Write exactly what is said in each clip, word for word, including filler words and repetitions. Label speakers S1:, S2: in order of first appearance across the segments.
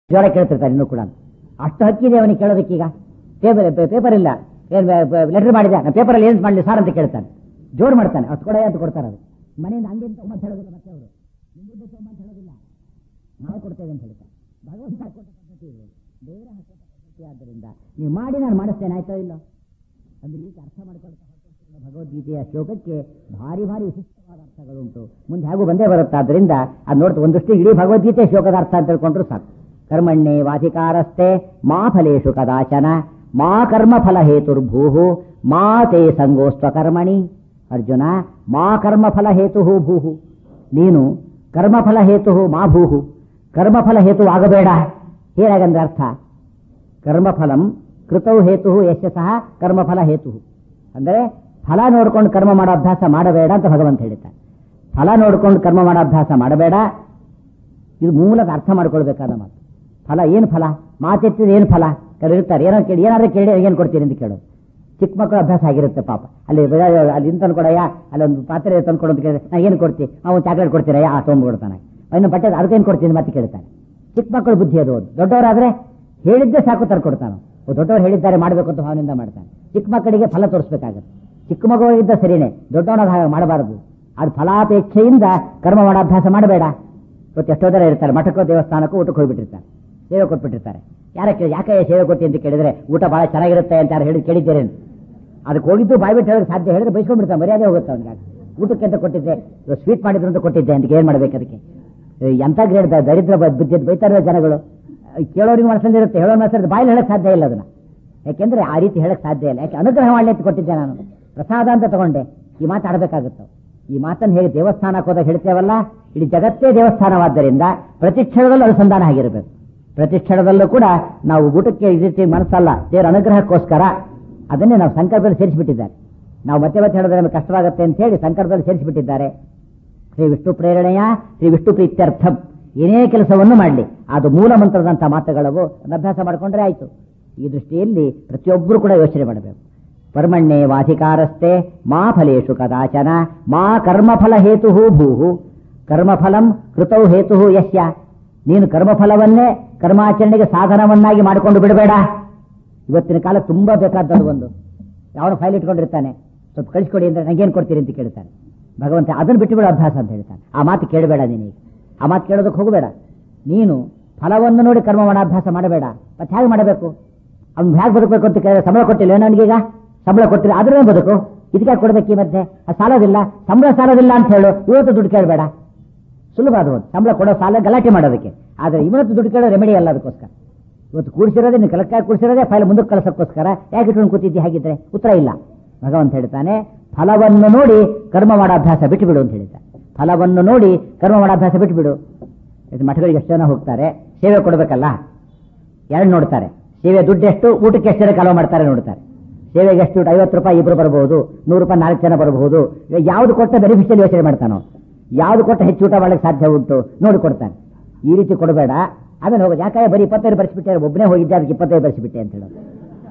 S1: ಜ್ವರ ಕೇಳ್ತಿರ್ತಾನೆ ಇನ್ನೂ ಕೂಡ. ಅಷ್ಟು ಹಕ್ಕಿದೆ ಅವನಿಗೆ ಕೇಳೋದಕ್ಕೀಗ. ಪೇಪರ್ ಪೇಪರ್ ಇಲ್ಲ, ಏನು ಲೆಟರ್ ಮಾಡಿದೆ, ನಾನು ಪೇಪರಲ್ಲಿ ಏನು ಮಾಡಲಿ ಸಾರ್ ಅಂತ ಕೇಳ್ತಾನೆ. ಜೋರು ಮಾಡ್ತಾನೆ, ಅಷ್ಟು ಕೊಡ ಅಂತ ಕೊಡ್ತಾರೆ. ಅದು ಮನೆಯಿಂದ ಹಂಗೆ ತೊಗೊಂಬಂತ ಹೇಳೋದಿಲ್ಲ, ಮತ್ತೆ ಅವರು ನಿಮ್ಮಿಂದ ತೊಗೊಂಬಂತ ಹೇಳೋದಿಲ್ಲ, ನಾವು ಕೊಡ್ತೇವೆ ಅಂತ ಹೇಳ್ತಾರೆ. ಭಗವಂತ ಹಾಕೊಟ್ಟ ಪದ್ಧತಿ ಇದೆ, ದೇವರ ಹಾಕೊಟ್ಟ ಪದ್ಧತಿ. ಆದ್ದರಿಂದ ನೀವು ಮಾಡಿ ನಾನು ಮಾಡಿಸ್ತೇನೆ, ಆಯ್ತೋ ಇಲ್ಲ ಅಂದ್ರೆ ಈಗ ಅರ್ಥ ಮಾಡ್ಕೊಳ್ತಾ ಭಗವದ್ಗೀತೆಯ ಶ್ಲೋಕಕ್ಕೆ ಭಾರಿ ಭಾರಿ ವಿಶಿಷ್ಟವಾದ ಅರ್ಥಗಳುಂಟು. ಮುಂದೆ ಹಾಗೂ ಬಂದೇ ಬರುತ್ತೆ. ಆದ್ದರಿಂದ ಅದು ನೋಡ್ತು ಒಂದಷ್ಟು ಇಡೀ ಭಗವದ್ಗೀತೆ ಶ್ಲೋಕದ ಅರ್ಥ ಅಂತ ತಿಳ್ಕೊಂಡ್ರು ಸಾಕು. ಕರ್ಮಣ್ಣೆ ವಾಧಿಕಾರಸ್ಥೆ ಮಾ ಫಲೇಶು ಕದಾಚನ ಮಾ ಕರ್ಮ ಫಲ ಹೇತುರ್ಭೂ ಮಾ ತೇ ಸಂಗೋಸ್ತ್ವ ಕರ್ಮಣಿ. ಅರ್ಜುನ, ಮಾ ಕರ್ಮ ಫಲ ಹೇತು ಭೂಹು, ನೀನು ಕರ್ಮಫಲ ಹೇತು ಮಾ ಭೂಹು, ಕರ್ಮಫಲ ಹೇತು ಆಗಬೇಡ. ಹೇಗಾಗಂದ್ರೆ ಅರ್ಥ, ಕರ್ಮಫಲಂ ಕೃತೌ ಹೇತು ಯಶ ಸಹ ಕರ್ಮಫಲ ಹೇತು. ಅಂದರೆ ಫಲ ನೋಡ್ಕೊಂಡು ಕರ್ಮ ಮಾಡೋ ಅಭ್ಯಾಸ ಮಾಡಬೇಡ ಅಂತ ಭಗವಂತ ಹೇಳ್ತಾನೆ. ಫಲ ನೋಡ್ಕೊಂಡು ಕರ್ಮ ಮಾಡೋ ಅಭ್ಯಾಸ ಮಾಡಬೇಡ. ಇದು ಮೂಲಕ ಅರ್ಥ ಮಾಡ್ಕೊಳ್ಬೇಕಾದ ಮಾತು. ಫಲ ಏನು ಫಲ, ಮಾತೆತ್ತಿದ ಏನು ಫಲ ಇರ್ತಾರೆ. ಏನೋ ಕೇಳಿ ಏನಾದ್ರೂ ಕೇಳಿ ಏನು ಕೊಡ್ತೀರಿ ಅಂತ ಕೇಳೋದು. ಚಿಕ್ಕ ಮಕ್ಕಳು ಅಭ್ಯಾಸ ಆಗಿರುತ್ತೆ ಪಾಪ. ಅಲ್ಲಿ ಅಲ್ಲಿ ಇಂತ ತಂದ್ಕೊಡಯ್ಯ, ಅಲ್ಲಿ ಒಂದು ಪಾತ್ರೆ ತಂದ್ಕೊಡು ಅಂತ ಕೇಳಿದ್ರೆ ನಾ ಏನು ಕೊಡ್ತೀನಿ, ಅವ್ನು ಚಾಕ್ಲೇಟ್ ಕೊಡ್ತೀರಯ್ಯ, ಆ ತೊಗೊಂಡ್ಬಿಡ್ತಾನೆ. ಇನ್ನು ಬಟ್ಟೆ ಅದಕ್ಕೇನು ಕೊಡ್ತೀನಿ ಮತ್ತೆ ಕೇಳ್ತಾನೆ. ಚಿಕ್ಕ ಮಕ್ಕಳು ಬುದ್ಧಿ ಅದು. ದೊಡ್ಡವರಾದ್ರೆ ಹೇಳಿದ್ದೆ ಸಾಕು ತರ್ಕೊಡ್ತಾನೆ. ದೊಡ್ಡವರು ಹೇಳಿದ್ದಾರೆ ಮಾಡಬೇಕು ಅಂತ ಭಾವನೆಯಿಂದ ಮಾಡ್ತಾನೆ. ಚಿಕ್ಕ ಮಕ್ಕಳಿಗೆ ಫಲ ತೋರಿಸ್ಬೇಕಾಗತ್ತೆ. ಚಿಕ್ಕ ಮಗುವಿದ್ದ ಸರಿನೇ, ದೊಡ್ಡವನಾದ ಹಾಗೆ ಮಾಡಬಾರದು. ಅದು ಫಲಾಪೇಕ್ಷೆಯಿಂದ ಕರ್ಮ ಮಾಡೋ ಅಭ್ಯಾಸ ಮಾಡಬೇಡ. ಇವತ್ತು ಎಷ್ಟೋ ಜನ ಇರ್ತಾರೆ, ಮಠಕ್ಕೋ ದೇವಸ್ಥಾನಕ್ಕೂ ಊಟಕ್ಕೆ ಹೋಗ್ಬಿಟ್ಟಿರ್ತಾರೆ, ಸೇವೆ ಕೊಟ್ಬಿಟ್ಟಿರ್ತಾರೆ. ಯಾರ ಕೇಳಿ ಯಾಕೆ ಸೇವೆ ಕೊಟ್ಟಿ ಅಂತ ಕೇಳಿದ್ರೆ ಊಟ ಬಹಳ ಚೆನ್ನಾಗಿರುತ್ತೆ ಅಂತ ಯಾರು ಹೇಳಿ ಕೇಳಿದ್ದೇನೆ. ಅದಕ್ಕೆ ಹೋಗಿದ್ದು ಬಾಯ್ಬಿಟ್ಟು ಹೇಳೋಕೆ ಸಾಧ್ಯ, ಹೇಳಿದ್ರೆ ಬೈಸ್ಕೊಂಡ್ಬಿಡ್ತಾನೆ, ಮರ್ಯಾದೆ ಹೋಗುತ್ತೆ ಅವ್ನಿಗೆ. ಊಟಕ್ಕೆ ಅಂತ ಕೊಟ್ಟಿದ್ದೆ, ಸ್ವೀಟ್ ಮಾಡಿದ್ರು ಅಂತ ಕೊಟ್ಟಿದ್ದೆ ಅಂತ ಏನು ಮಾಡ್ಬೇಕು ಅದಕ್ಕೆ? ಎಂಥ ಗ್ರೇಡ್ ದರಿದ್ರ ಬುದ್ಧಿ ಬೈತಾರೆ ಜನಗಳು. ಕೇಳೋರಿಗೆ ಮನಸ್ಸಲ್ಲಿರುತ್ತೆ, ಹೇಳೋ ಮನಸ್ಸಲ್ಲಿ ಬಾಯಲ್ಲಿ ಹೇಳಕ್ಕೆ ಸಾಧ್ಯ ಇಲ್ಲ ಅದನ್ನ. ಯಾಕೆಂದ್ರೆ ಆ ರೀತಿ ಹೇಳಕ್ಕೆ ಸಾಧ್ಯ ಇಲ್ಲ. ಯಾಕೆ ಅನುಗ್ರಹ ಮಾಡಲಿ ಅಂತ ಕೊಟ್ಟಿದ್ದೆ ನಾನು, ಪ್ರಸಾದ ಅಂತ ತಗೊಂಡೆ. ಈ ಮಾತು ಆಡಬೇಕಾಗುತ್ತೆ. ಈ ಮಾತನ್ನು ಹೇಗೆ ದೇವಸ್ಥಾನಕ್ಕೆ ಹೋದಾಗ ಹೇಳ್ತೇವಲ್ಲ, ಇಡೀ ಜಗತ್ತೇ ದೇವಸ್ಥಾನವಾದ್ದರಿಂದ ಪ್ರತಿ ಕ್ಷಣದಲ್ಲೂ ಅನುಸಂಧಾನ ಆಗಿರಬೇಕು. ಪ್ರತಿ ಕ್ಷಣದಲ್ಲೂ ಕೂಡ ನಾವು ಊಟಕ್ಕೆ ಈ ರೀತಿ ಮನಸ್ಸಲ್ಲ, ದೇವರ ಅನುಗ್ರಹಕ್ಕೋಸ್ಕರ ಅದನ್ನೇ ನಾವು ಸಂಕಲ್ಪದಲ್ಲಿ ಸೇರಿಸಿಬಿಟ್ಟಿದ್ದಾರೆ. ನಾವು ಮತ್ತೆ ಮತ್ತೆ ಹೇಳಿದ್ರೆ ನಮಗೆ ಕಷ್ಟವಾಗುತ್ತೆ ಅಂತ ಹೇಳಿ ಸಂಕಲ್ಪದಲ್ಲಿ ಸೇರಿಸಿಬಿಟ್ಟಿದ್ದಾರೆ. ಶ್ರೀ ವಿಷ್ಣು ಪ್ರೇರಣೆಯ ಶ್ರೀ ವಿಷ್ಣು ಪ್ರೀತ್ಯರ್ಥಂ. ಏನೇ ಕೆಲಸವನ್ನು ಮಾಡಲಿ ಅದು ಮೂಲ ಮಂತ್ರದಂಥ ಮಾತುಗಳವು ಅಭ್ಯಾಸ ಮಾಡಿಕೊಂಡ್ರೆ ಆಯಿತು. ಈ ದೃಷ್ಟಿಯಲ್ಲಿ ಪ್ರತಿಯೊಬ್ಬರು ಕೂಡ ಯೋಚನೆ ಮಾಡಬೇಕು. ಕರ್ಮಣ್ಣೆ ವಾಧಿಕಾರಸ್ಥೆ ಮಾ ಫಲೇಶು ಕದಾಚನ ಮಾ ಕರ್ಮಫಲ ಹೇತು ಭೂಹು ಕರ್ಮಫಲಂ ಕೃತೌ ಹೇತು ಯಶ್ಯ. ನೀನು ಕರ್ಮಫಲವನ್ನೇ ಕರ್ಮಾಚರಣೆಗೆ ಸಾಧನವನ್ನಾಗಿ ಮಾಡಿಕೊಂಡು ಬಿಡಬೇಡ. ಇವತ್ತಿನ ಕಾಲ ತುಂಬಾ ಬೇಕಾದದ್ದು ಒಂದು, ಯಾವನು ಫೈಲ್ ಇಟ್ಕೊಂಡಿರ್ತಾನೆ, ಸ್ವಲ್ಪ ಕಳಿಸ್ಕೊಡಿ ಅಂದ್ರೆ ನಂಗೇನು ಕೊಡ್ತೀರಿ ಅಂತ ಕೇಳ್ತಾನೆ. ಭಗವಂತ ಅದನ್ನು ಬಿಟ್ಟು ಬಿಡೋ ಅಭ್ಯಾಸ ಅಂತ ಹೇಳ್ತಾನೆ. ಆ ಮಾತು ಕೇಳಬೇಡ ನೀನೀಗ, ಆ ಮಾತು ಕೇಳೋದಕ್ಕೆ ಹೋಗಬೇಡ. ನೀನು ಫಲವನ್ನು ನೋಡಿ ಕರ್ಮ ಮಾಡೋ ಅಭ್ಯಾಸ ಮಾಡಬೇಡ. ಮತ್ತೆ ಹೇಗೆ ಮಾಡಬೇಕು? ಅವ್ನು ಹೇಗೆ ಬದುಕಬೇಕು ಅಂತ ಕೇಳಿದ್ರೆ ಸಂಬಳ ಕೊಟ್ಟಿಲ್ಲ ನನಗೀಗ, ಸಂಬಳ ಕೊಟ್ಟಿಲ್ಲ ಅದ್ರೇ ಬದುಕು, ಇದಕ್ಕೆ ಕೊಡ್ಬೇಕು. ಈ ಮಧ್ಯೆ ಅದು ಸಾಲೋದಿಲ್ಲ, ಸಂಬಳ ಸಾಲೋದಿಲ್ಲ ಅಂತ ಹೇಳು. ಇವತ್ತು ದುಡ್ಡು ಕೇಳಬೇಡ, ಸುಲಭ ಅದು. ಸಂಬಳ ಕೊಡೋ ಸಾಲ ಗಲಾಟೆ ಮಾಡೋದಕ್ಕೆ. ಆದರೆ ಇವತ್ತು ದುಡ್ಡು ಕೇಳೋ ರೆಮಿಡಿ ಅಲ್ಲ ಅದಕ್ಕೋಸ್ಕರ. ಇವತ್ತು ಕೂಡಿಸಿರೋದೇ ನೀನು ಕಲಕ್ಕಾಗಿ ಕೂಡಿಸಿರೋದೇ ಫೈಲ್ ಮುಂದಕ್ಕೆ ಕಳಿಸೋಕ್ಕೋಸ್ಕರ. ಯಾಕೆ ಇಟ್ಕೊಂಡು ಕೂತಿದ್ದಿ ಹಾಗಿದ್ರೆ? ಉತ್ತರ ಇಲ್ಲ. ಭಗವಂತ ಹೇಳ್ತಾನೆ, ಫಲವನ್ನು ನೋಡಿ ಕರ್ಮ ಮಾಡೋ ಅಭ್ಯಾಸ ಬಿಟ್ಟುಬಿಡು ಅಂತ ಹೇಳ್ತಾನೆ. ಫಲವನ್ನು ನೋಡಿ ಕರ್ಮ ಮಾಡೋ ಅಭ್ಯಾಸ ಬಿಟ್ಟುಬಿಡು. ಮಠಗಳಿಗೆ ಎಷ್ಟು ಜನ ಹೋಗ್ತಾರೆ, ಸೇವೆ ಕೊಡಬೇಕಲ್ಲ, ಎರಡು ನೋಡ್ತಾರೆ. ಸೇವೆ ದುಡ್ಡು ಎಷ್ಟು, ಊಟಕ್ಕೆ ಎಷ್ಟು ಜನ ಕಾಲ ಮಾಡ್ತಾರೆ ನೋಡ್ತಾರೆ. ಸೇವೆಗೆ ಎಷ್ಟು ದುಡ್ಡು, ಐವತ್ತು ರೂಪಾಯಿ ಇಬ್ಬರು ಬರಬಹುದು, ನೂರು ರೂಪಾಯಿ ನಾಲ್ಕು ಜನ ಬರಬಹುದು. ಯಾವ್ದು ಕೊಟ್ಟ ಬೆನಿಫಿಷಿಯಲ್ ಯೋಚನೆ ಮಾಡ್ತಾನೋ, ಯಾವ್ದು ಕೊಟ್ಟ ಹೆಚ್ಚು ಊಟ ಮಾಡಲಿಕ್ಕೆ ಸಾಧ್ಯ ಉಂಟು ನೋಡಿ ಕೊಡ್ತಾನೆ. ಈ ರೀತಿ ಕೊಡಬೇಡ. ಆಮೇಲೆ ಹೋಗೋದು ಯಾಕೆ ಬರೀ ಇಪ್ಪತ್ತೈದು ಬರ್ಸಿಬಿಟ್ಟೆ, ಒಬ್ಬನೇ ಹೋಗಿದ್ದೆ ಅದಕ್ಕೆ ಇಪ್ಪತ್ತೈದು ಬರ್ಸಿಬಿಟ್ಟೆ ಅಂತ ಹೇಳೋದು.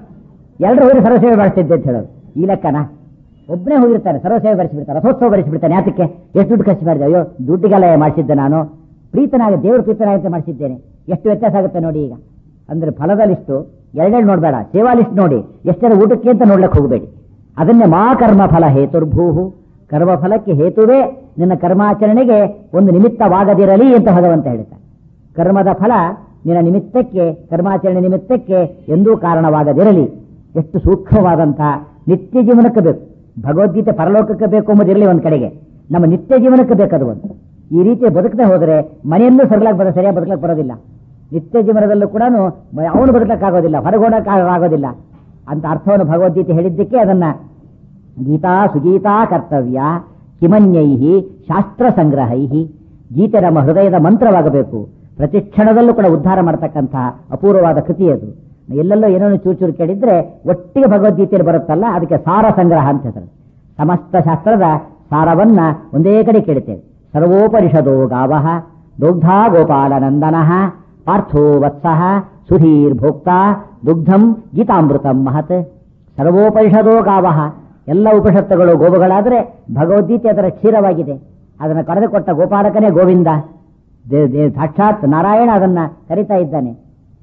S1: ಎಲ್ಲರೂ ಹೋಗಿ ಸರ್ವಸೇವೆ ಮಾಡಿಸ್ತಿದ್ದೆ ಅಂತ ಹೇಳೋದು. ಈ ಲೆಕ್ಕನ ಒಬ್ಬನೇ ಹೋಗಿರ್ತಾನೆ, ಸರ್ವಸೇವೆ ಬರೆಸಿಬಿಡ್ತಾರೆ, ರಥೋತ್ಸವ ಬರೆಸಿಬಿಡ್ತಾನೆ. ಯಾತಕ್ಕೆ? ಎಷ್ಟು ದುಡ್ಡು ಖರ್ಚು ಮಾಡಿದೆ? ಅಯ್ಯೋ ದುಡ್ಡಿಗೆಲ್ಲ ಮಾಡಿಸಿದ್ದೆ ನಾನು, ಪ್ರೀತನಾಗಿ ದೇವರು ಪ್ರೀತನಾಗಿ ಮಾಡಿಸಿದ್ದೇನೆ. ಎಷ್ಟು ವ್ಯತ್ಯಾಸ ಆಗುತ್ತೆ ನೋಡಿ ಈಗ. ಅಂದ್ರೆ ಫಲದ ಲಿಸ್ಟು ಎರಡೆರಡು ನೋಡಬೇಡ, ಸೇವಾ ಲಿಸ್ಟ್ ನೋಡಿ. ಎಷ್ಟರ ಊಟಕ್ಕೆ ಅಂತ ನೋಡ್ಲಿಕ್ಕೆ ಹೋಗಬೇಡಿ. ಅದನ್ನೇ ಮಾ ಕರ್ಮ ಫಲ ಹೇತುರ್ಭೂಹು, ಕರ್ಮಫಲಕ್ಕೆ ಹೇತುವೇ ನಿನ್ನ ಕರ್ಮಾಚರಣೆಗೆ ಒಂದು ನಿಮಿತ್ತವಾಗದಿರಲಿ ಅಂತ ಭಗವಂತ ಹೇಳ್ತಾನೆ. ಕರ್ಮದ ಫಲ ನಿನ್ನ ನಿಮಿತ್ತಕ್ಕೆ, ಕರ್ಮಾಚರಣೆ ನಿಮಿತ್ತಕ್ಕೆ ಎಂದೂ ಕಾರಣವಾಗದಿರಲಿ. ಎಷ್ಟು ಸೂಕ್ಷ್ಮವಾದಂತಹ ನಿತ್ಯ ಜೀವನಕ್ಕೆ ಬೇಕು ಭಗವದ್ಗೀತೆ. ಪರಲೋಕಕ್ಕೆ ಬೇಕು ಎಂಬುದಿರಲಿ ಒಂದು ಕಡೆಗೆ, ನಮ್ಮ ನಿತ್ಯ ಜೀವನಕ್ಕೆ ಬೇಕದು ಒಂದು. ಈ ರೀತಿ ಬದುಕದೆ ಹೋದರೆ ಮನೆಯಲ್ಲೂ ಸರಳಾಗಿ ಬರೋ ಸರಿಯಾಗಿ ಬದುಕಕ್ಕೆ ಬರೋದಿಲ್ಲ. ನಿತ್ಯ ಜೀವನದಲ್ಲೂ ಕೂಡ ಅವನು ಬದುಕಕ್ಕಾಗೋದಿಲ್ಲ, ಹೊರಗೋಡಕ್ಕಾಗೋದಿಲ್ಲ ಅಂತ ಅರ್ಥವನ್ನು ಭಗವದ್ಗೀತೆ ಹೇಳಿದ್ದಕ್ಕೆ ಅದನ್ನ ಗೀತಾ ಸುಗೀತಾ ಕರ್ತವ್ಯ ಕಿಮನ್ಯೈಹಿ ಶಾಸ್ತ್ರ ಸಂಗ್ರಹೈಹಿ. ಗೀತೆ ನಮ್ಮ ಹೃದಯದ ಮಂತ್ರವಾಗಬೇಕು. ಪ್ರತಿ ಕ್ಷಣದಲ್ಲೂ ಕೂಡ ಉದ್ಧಾರ ಮಾಡತಕ್ಕಂತಹ ಅಪೂರ್ವವಾದ ಕೃತಿ ಅದು. ಎಲ್ಲೆಲ್ಲೋ ಏನೇನು ಚೂರು ಚೂರು ಕೇಳಿದ್ರೆ ಒಟ್ಟಿಗೆ ಭಗವದ್ಗೀತೆಯಲ್ಲಿ ಬರುತ್ತಲ್ಲ, ಅದಕ್ಕೆ ಸಾರ ಸಂಗ್ರಹ ಅಂತ ಹೆಸರು. ಸಮಸ್ತ ಶಾಸ್ತ್ರದ ಸಾರವನ್ನ ಒಂದೇ ಕಡೆ ಕೇಳುತ್ತೇವೆ. ಸರ್ವೋಪನಿಷದೋ ಗಾವಃ ದುಗ್ಧಾ ಗೋಪಾಲನಂದನಃ ಪಾರ್ಥೋ ವತ್ಸಃ ಸುಧೀರ್ ಭೋಕ್ತಾ ದುಗ್ಧಂ ಗೀತಾಮೃತಂ ಮಹತ್. ಸರ್ವೋಪನಿಷದೋ ಗಾವಃ, ಎಲ್ಲ ಉಪನಿಷತ್ತುಗಳು ಗೋವುಗಳಾದರೆ ಭಗವದ್ಗೀತೆ ಅದರ ಕ್ಷೀರವಾಗಿದೆ. ಅದನ್ನು ಕರೆದುಕೊಟ್ಟ ಗೋಪಾಲಕನೇ ಗೋವಿಂದ. ಸಾಕ್ಷಾತ್ ನಾರಾಯಣ ಅದನ್ನ ಕರೀತಾ ಇದ್ದಾನೆ.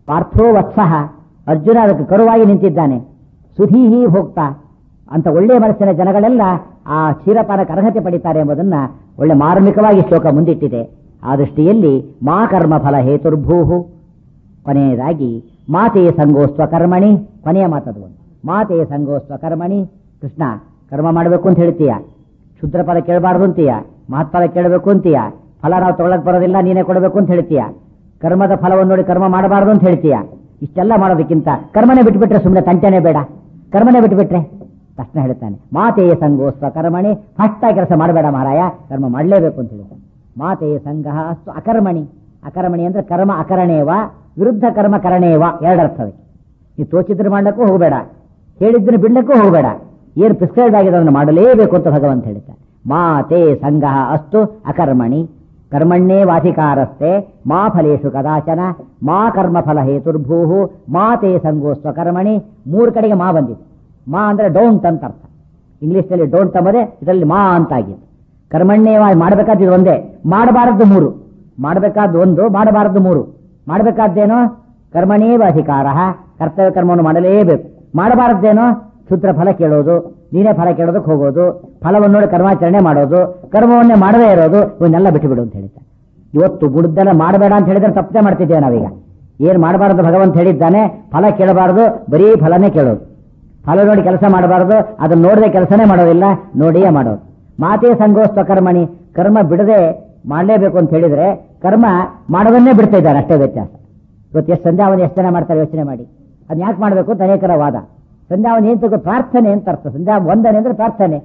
S1: ಪಾರ್ಥೋ ವತ್ಸಃ, ಅರ್ಜುನ ಅದಕ್ಕೆ ಕರುವಾಗಿ ನಿಂತಿದ್ದಾನೆ. ಸುಧೀಹಿ ಭೋಕ್ತ ಅಂತ ಒಳ್ಳೆಯ ಮನಸ್ಸಿನ ಜನಗಳೆಲ್ಲ ಆ ಕ್ಷೀರಪಾನಕ್ಕೆ ಅರ್ಹತೆ ಪಡಿತಾರೆ ಎಂಬುದನ್ನ ಒಳ್ಳೆ ಮಾರ್ಮಿಕವಾಗಿ ಶ್ಲೋಕ ಮುಂದಿಟ್ಟಿದೆ. ಆ ದೃಷ್ಟಿಯಲ್ಲಿ ಮಾ ಕರ್ಮ ಫಲ ಹೇತುರ್ಭೂಹು. ಕೊನೆಯದಾಗಿ ಮಾತೇ ಸಂಗೋಸ್ತ್ವ ಕರ್ಮಣಿ, ಕೊನೆಯ ಮಾತದು ಮಾತೇ ಸಂಗೋಸ್ತ್ವ ಕರ್ಮಣಿ. ಕೃಷ್ಣ ಕರ್ಮ ಮಾಡಬೇಕು ಅಂತ ಹೇಳ್ತೀಯ, ಶುದ್ರ ಫಲ ಕೇಳಬಾರ್ದು ಅಂತೀಯ, ಮಹತ್ಫಲ ಕೇಳಬೇಕು ಅಂತೀಯ, ಫಲ ನಾವು ತಗೊಳಕ್ ಬರೋದಿಲ್ಲ ನೀನೇ ಕೊಡಬೇಕು ಅಂತ ಹೇಳ್ತೀಯ, ಕರ್ಮದ ಫಲವನ್ನು ನೋಡಿ ಕರ್ಮ ಮಾಡಬಾರ್ದು ಅಂತ ಹೇಳ್ತೀಯ. ಇಷ್ಟೆಲ್ಲ ಮಾಡೋದಕ್ಕಿಂತ ಕರ್ಮನೇ ಬಿಟ್ಬಿಟ್ರೆ ಸುಮ್ಮನೆ ತಂಟೆನೇ ಬೇಡ, ಕರ್ಮನೇ ಬಿಟ್ಬಿಟ್ರೆ. ತಕ್ಷಣ ಹೇಳ್ತಾನೆ ಮಾತೇ ಸಂಗೋಸ್ತ್ವ ಕರ್ಮಣಿ, ಫಸ್ಟ್ ಕೆಲಸ ಮಾಡಬೇಡ ಮಹಾರಾಯ, ಕರ್ಮ ಮಾಡಲೇಬೇಕು ಅಂತ ಹೇಳ್ತಾನೆ. ಮಾತೇ ಸಂಘ ಅಸ್ತು ಅಕರ್ಮಣಿ. ಅಕರ್ಮಣಿ ಅಂದ್ರೆ ಕರ್ಮ ಅಕರಣೇವ, ವಿರುದ್ಧ ಕರ್ಮ ಕರಣೇವ, ಎರಡರ್ಥ ಅದಕ್ಕೆ. ನೀವು ತೋಚಿದ್ರೆ ಮಾಡ್ಲಿಕ್ಕೂ ಹೋಗಬೇಡ, ಹೇಳಿದ್ರೆ ಬಿಡ್ಲಿಕ್ಕೂ ಹೋಗಬೇಡ, ಏನು ಪ್ರಿಸ್ಕ್ರೈಬ್ ಆಗಿದೆ ಅದನ್ನು ಮಾಡಲೇಬೇಕು ಅಂತ ಭಗವಂತ ಹೇಳ್ತಾನೆ. ಮಾತೇ ಸಂಘ ಅಸ್ತು ಅಕರ್ಮಣಿ ಕರ್ಮಣ್ಣೇ ವಾಧಿಕಾರಸ್ತೆ ಮಾ ಫಲೇಶು ಕದಾಚನ ಮಾ ಕರ್ಮ ಫಲ ಹೇತುರ್ಭೂಹು ಮಾತೇ ಸಂಗೋಸ್ತ್ವ ಕರ್ಮಣಿ. ಮೂರು ಕಡೆಗೆ ಮಾ ಬಂದಿದೆ. ಮಾ ಅಂದ್ರೆ ಡೋಂಟ್ ಅಂತ ಅರ್ಥ. ಇಂಗ್ಲಿಷ್ನಲ್ಲಿ ಡೋಂಟ್ ಅಂಬದೆ, ಇದರಲ್ಲಿ ಮಾ ಅಂತಾಗಿದೆ. ಕರ್ಮಣ್ಣೇ ಮಾಡಬೇಕಾದ್ದು ಒಂದೇ, ಮಾಡಬಾರದ್ದು ಮೂರು. ಮಾಡಬೇಕಾದ್ದು ಒಂದು, ಮಾಡಬಾರದ್ದು ಮೂರು. ಮಾಡಬೇಕಾದ್ದೇನೋ ಕರ್ಮಣೇವ ಅಧಿಕಾರ, ಕರ್ತವ್ಯ ಕರ್ಮವನ್ನು ಮಾಡಲೇಬೇಕು. ಮಾಡಬಾರದ್ದೇನೋ ಕ್ಷುದ್ರ ಫಲ ಕೇಳೋದು, ನೀನೇ ಫಲ ಕೇಳೋದಕ್ಕೆ ಹೋಗೋದು, ಫಲವನ್ನು ನೋಡಿ ಕರ್ಮಾಚರಣೆ ಮಾಡೋದು, ಕರ್ಮವನ್ನೇ ಮಾಡದೇ ಇರೋದು, ಇವನ್ನೆಲ್ಲ ಬಿಟ್ಟು ಬಿಡು ಅಂತ ಹೇಳ್ತಾರೆ. ಇವತ್ತು ಗುಡ್ದೆಲ್ಲ ಮಾಡಬೇಡ ಅಂತ ಹೇಳಿದ್ರೆ ತಪ್ಪೇ ಮಾಡ್ತಿದ್ದೇವೆ ನಾವೀಗ. ಏನು ಮಾಡಬಾರದು ಭಗವಂತ ಹೇಳಿದ್ದಾನೆ, ಫಲ ಕೇಳಬಾರದು, ಬರೀ ಫಲನೇ ಕೇಳೋದು. ಫಲ ನೋಡಿ ಕೆಲಸ ಮಾಡಬಾರದು, ಅದನ್ನು ನೋಡದೆ ಕೆಲಸನೇ ಮಾಡೋದಿಲ್ಲ, ನೋಡಿಯೇ ಮಾಡೋದು. ಮಾತೇ ಸಂಗೋಸ್ತ್ವ ಕರ್ಮಣಿ, ಕರ್ಮ ಬಿಡದೆ ಮಾಡಲೇಬೇಕು ಅಂತ ಹೇಳಿದ್ರೆ ಕರ್ಮ ಮಾಡೋದನ್ನೇ ಬಿಡ್ತಾ ಇದ್ದಾರೆ, ಅಷ್ಟೇ ವ್ಯತ್ಯಾಸ. ಇವತ್ತು ಎಷ್ಟು ಸಂಧ್ಯಾವನೆ ಎಷ್ಟು ಜನ ಮಾಡ್ತಾರೆ ಯೋಚನೆ ಮಾಡಿ. ಅದನ್ನ ಯಾಕೆ ಮಾಡಬೇಕು ಅಂತ ಅನೇಕರ ವಾದ. ಸಂಧ್ಯಾವನೆ ಏನ್ ತಗೋ ಪ್ರಾರ್ಥನೆ ಅಂತ ಅರ್ಥ. ಸಂಧ್ಯಾ ವಂದನೆ ಅಂದ್ರೆ ಪ್ರಾರ್ಥನೆ,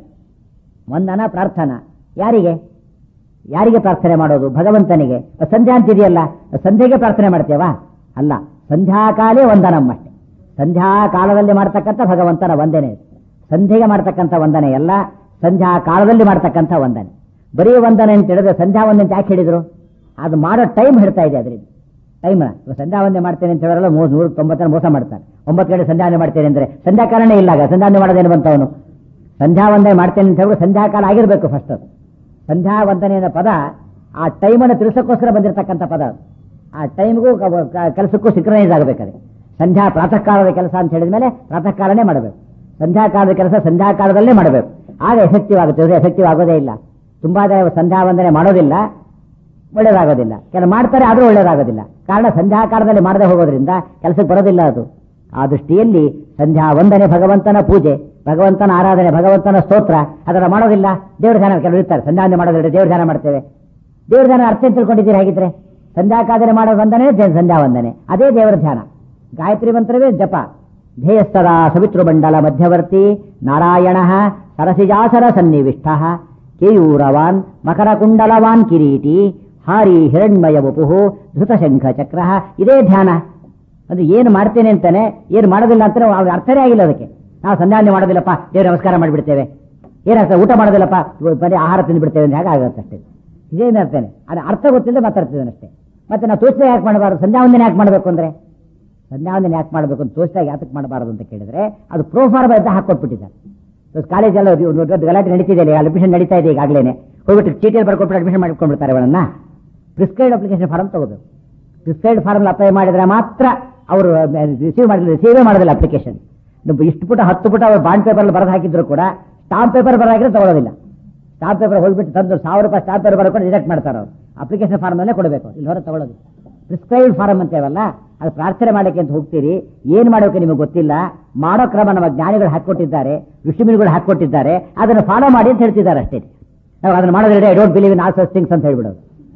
S1: ವಂದನ ಪ್ರಾರ್ಥನಾ. ಯಾರಿಗೆ ಯಾರಿಗೆ ಪ್ರಾರ್ಥನೆ ಮಾಡೋದು? ಭಗವಂತನಿಗೆ. ಸಂಧ್ಯಾ ಅಂತಿದೆಯಲ್ಲ, ಸಂಧ್ಯೆಗೆ ಪ್ರಾರ್ಥನೆ ಮಾಡ್ತೇವಾ? ಅಲ್ಲ, ಸಂಧ್ಯಾಕಾಲೇ ವಂದನಮ್ಮ ಅಷ್ಟೇ. ಸಂಧ್ಯಾ ಕಾಲದಲ್ಲಿ ಮಾಡ್ತಕ್ಕಂಥ ಭಗವಂತನ ವಂದನೆ, ಸಂಧ್ಯೆಗೆ ಮಾಡ್ತಕ್ಕಂಥ ವಂದನೆ ಎಲ್ಲ, ಸಂಧ್ಯಾ ಕಾಲದಲ್ಲಿ ಮಾಡ್ತಕ್ಕಂಥ ವಂದನೆ. ಬರೀ ವಂದನೆ ಅಂತ ಹೇಳಿದ್ರೆ ಸಂಧ್ಯಾ ವಂದನೆ ಅಂತ ಯಾಕೆ ಹೇಳಿದ್ರು? ಅದು ಮಾಡೋ ಟೈಮ್ ಹೇಳ್ತಾ ಇದೆ. ಅದರಿಂದ ಟೈಮ್ ಸಂಧ್ಯಾ ವಂದನೆ ಮಾಡ್ತೇನೆ ಅಂತ ಹೇಳಿದ್ರಲ್ಲ, ಮೂರು ನೂರ ತೊಂಬತ್ತರ ಮೋಸ ಮಾಡ್ತಾನೆ. ಒಂಬತ್ತು ಕಡೆ ಸಂಧ್ಯಾ ವಂದನೆ ಮಾಡ್ತೇನೆ ಅಂದ್ರೆ ಸಂಧ್ಯಾಕಾಲನೇ ಇಲ್ಲ. ಆಗ ಸಂಧ್ಯಾ ವಂದನೆ ಮಾಡೋದೇನು ಬಂತವನು? ಸಂಧ್ಯಾ ವಂದನೆ ಮಾಡ್ತೇನೆ ಅಂತ ಹೇಳಿದ್ರೆ ಸಂಧ್ಯಾಕಾಲ ಆಗಿರ್ಬೇಕು ಫಸ್ಟ್. ಸಂಧ್ಯಾ ವಂದನೆ ಅನ್ನೋ ಪದ ಆ ಟೈಮನ್ನು ತಿಳಿಸೋಕ್ಕೋಸ್ಕರ ಬಂದಿರತಕ್ಕಂಥ ಪದ. ಆ ಟೈಮ್ಗೂ ಕೆಲಸಕ್ಕೂ ಸಿಂಕ್ರನೈಸ್ ಆಗಬೇಕಾದ್ರೆ ಸಂಧ್ಯಾ ಪ್ರಾತಃ ಕಾಲದ ಕೆಲಸ ಅಂತ ಹೇಳಿದ ಮೇಲೆ ಪ್ರಾತಃ ಕಾಲನೇ ಮಾಡಬೇಕು. ಸಂಧ್ಯಾ ಕಾಲದ ಕೆಲಸ ಸಂಧ್ಯಾ ಕಾಲದಲ್ಲೇ ಮಾಡಬೇಕು. ಆಗ ಎಫೆಕ್ಟಿವ್ ಆಗುತ್ತೆ. ಎಫೆಕ್ಟಿವ್ ಆಗೋದೇ ಇಲ್ಲ. ತುಂಬಾ ಜನ ಸಂಧ್ಯಾ ವಂದನೆ ಮಾಡೋದಿಲ್ಲ, ಒಳ್ಳೇದಾಗೋದಿಲ್ಲ. ಕೆಲ ಮಾಡ್ತಾರೆ, ಆದರೂ ಒಳ್ಳೇದಾಗೋದಿಲ್ಲ. ಕಾರಣ ಸಂಧ್ಯಾ ಕಾಲದಲ್ಲಿ ಮಾಡದೆ ಹೋಗೋದ್ರಿಂದ ಕೆಲಸಕ್ಕೆ ಬರೋದಿಲ್ಲ ಅದು. ಆ ದೃಷ್ಟಿಯಲ್ಲಿ ಸಂಧ್ಯಾ ವಂದನೆ ಭಗವಂತನ ಪೂಜೆ, ಭಗವಂತನ ಆರಾಧನೆ, ಭಗವಂತನ ಸ್ತೋತ್ರ ಅದರ ಮಾಡೋದಿಲ್ಲ. ದೇವ್ರ ಧ್ಯಾನ ಕೆಲವರು ಇರ್ತಾರೆ, ಸಂಧ್ಯಾ ವಂದನೆ ಮಾಡೋದಿಲ್ಲ, ದೇವ್ರ ಧ್ಯಾನ ಮಾಡ್ತೇವೆ. ದೇವ್ರ ಧ್ಯಾನ ಅರ್ಥ ತಿಳ್ಕೊಂಡಿದ್ದೀರಿ ಹಾಗಿದ್ರೆ? ಸಂಧ್ಯಾಕಾಲದಲ್ಲಿ ಮಾಡೋ ವಂದನೆ ಸಂಧ್ಯಾ ವಂದನೆ, ಅದೇ ದೇವರ ಧ್ಯಾನ. ಗಾಯತ್ರಿ ಮಂತ್ರವೇ ಜಪ. ಧ್ಯೇಯಸ್ತದಾ ಸವಿತೃಮಂಡಲ ಮಧ್ಯವರ್ತಿ ನಾರಾಯಣ ಸರಸಿಜಾಸರ ಸನ್ನಿವಿಷ್ಟ ಕೇಯೂರವಾನ್ ಮಕರಕುಂಡಲವಾನ್ ಕಿರೀಟಿ ಹಾರಿ ಹಿರಣ್ಮಯ ವಪುಹು ಧೃತಶಂಖ ಚಕ್ರ. ಇದೇ ಧ್ಯಾನ. ಅದು ಏನು ಮಾಡ್ತೇನೆ ಅಂತಾನೆ, ಏನು ಮಾಡೋದಿಲ್ಲ ಅಂತಾನೆ ಅವ್ರಿಗೆ ಅರ್ಥನೇ ಆಗಿಲ್ಲ. ಅದಕ್ಕೆ ನಾವು ಸಂಧ್ಯಾವಂದನೆ ಮಾಡೋದಿಲ್ಲಪ್ಪ, ದೇವ್ರ ನಮಸ್ಕಾರ ಮಾಡಿಬಿಡ್ತೇವೆ. ಏನಾಗ್ತದೆ? ಊಟ ಮಾಡೋದಿಲ್ಲಪ್ಪ, ಬರೀ ಆಹಾರ ತಿಂದುಬಿಡ್ತೇವೆ ಅಂತ ಹೇಗೆ ಆಗುತ್ತೆ ಅಷ್ಟೇ. ಇದೇನು ಅರ್ಥನೆ? ಅದು ಅರ್ಥ ಗೊತ್ತಿಲ್ಲದೆ ಮಾತಾಡ್ತಿದ್ದೇನೆ ಅಷ್ಟೇ. ಮತ್ತೆ ನಾವು ತೋಚಿದಾಗ ಯಾಕೆ ಮಾಡಬಾರ್ದು? ಸಂಧ್ಯಾವಂದನೆ ಯಾಕೆ ಮಾಡಬೇಕು ಅಂದ್ರೆ, ಸಂಧ್ಯಾವಂದನೆ ಯಾಕೆ ಮಾಡಬೇಕು ಅಂತ ತೋಚಿದಾಗ ಯಾತಕ್ಕೆ ಮಾಡಬಾರದು ಅಂತ ಕೇಳಿದ್ರೆ, ಅದು ಪ್ರೋಫಾರ್ಮ್ ಅಂತ ಹಾಕೊಟ್ಬಿಟ್ಟಿದ್ದಾರೆ. ಕಾಲೇಜೆಲ್ಲ ಗಲಾಟೆ ನಡೀತಿದೆ, ಅಡ್ಮಿಷನ್ ನಡೀತಾ ಇದೆ ಈಗಾಗಲೇ. ಹೋಗ್ಬಿಟ್ಟು ಚೀಟಿಯಲ್ಲಿ ಬರ್ಕೊಟ್ಬಿಟ್ಟು ಅಡ್ಮಿಷನ್ ಮಾಡ್ಕೊಂಡ್ಬಿಡ್ತಾರೆ ಅವಳನ್ನ. ಪ್ರಿಸ್ಕ್ರೈಡ್ ಅಪ್ಲಿಕೇಶನ್ ಫಾರ್ಮ್ ತಗೋಬೇಕು. ಪ್ರಿಸ್ಕ್ರೈಡ್ ಫಾರ್ಮ್ ಅಪ್ಲೈ ಮಾಡಿದ್ರೆ ಮಾತ್ರ ಅವರು ರಿಸೀವ್ ಮಾಡಿದ್ರೆ ರಿಸೀವೇ ಮಾಡೋದಿಲ್ಲ ಅಪ್ಲಿಕೇಶನ್. ಇಷ್ಟು ಪುಟ ಹತ್ತು ಪುಟ ಅವ್ರು ಬಾಂಡ್ ಪೇಪರ್ ಬರೆದು ಹಾಕಿದ್ರು ಕೂಡ ಸ್ಟಾಂಪ್ ಪೇಪರ್ ಬರೋದಾಗಿದ್ರೆ ತಗೊಳ್ಳೋದಿಲ್ಲ. ಸ್ಟಾಂಪ್ ಪೇಪರ್ ಹೋಗ್ಬಿಟ್ಟು ತಂದು ಸಾವಿರ ರೂಪಾಯಿ ಸ್ಟಾಂಪ್ ಪೇಪರ್ ಬರ್ಕೊಂಡು ರಿಜೆಕ್ಟ್ ಮಾಡ್ತಾರೆ ಅವರು. ಅಪ್ಲಿಕೇಶನ್ ಫಾರ್ಮ್ ಅಲ್ಲೇ ಕೊಡಬೇಕು, ಇಲ್ಲಿ ಹೊರ ತಗೊಳ್ಳೋದು. ಪ್ರಿಸ್ಕ್ರೈಬ್ ಫಾರ್ಮ್ ಅಂತೇವಲ್ಲ, ಅದು ಪ್ರಾರ್ಥನೆ ಮಾಡಕ್ಕೆ ಅಂತ ಹೋಗ್ತೀರಿ, ಏನ್ ಮಾಡೋಕೆ ನಿಮಗೆ ಗೊತ್ತಿಲ್ಲ. ಮಾಡೋ ಕ್ರಮ ನಮ್ಮ ಜ್ಞಾನಿಗಳು ಹಾಕೊಟ್ಟಿದ್ದಾರೆ, ಋಷಿಮುನಿಗಳು ಹಾಕೊಟ್ಟಿದ್ದಾರೆ, ಅದನ್ನು ಫಾಲೋ ಮಾಡಿ ಅಂತ ಹೇಳ್ತಿದ್ದಾರೆ ಅಷ್ಟೇ. ನಾವು ಅದನ್ನು ಮಾಡೋದ್ರೆ I don't believe in all such things ಅಂತ ಹೇಳ್ಬಿಡೋದು.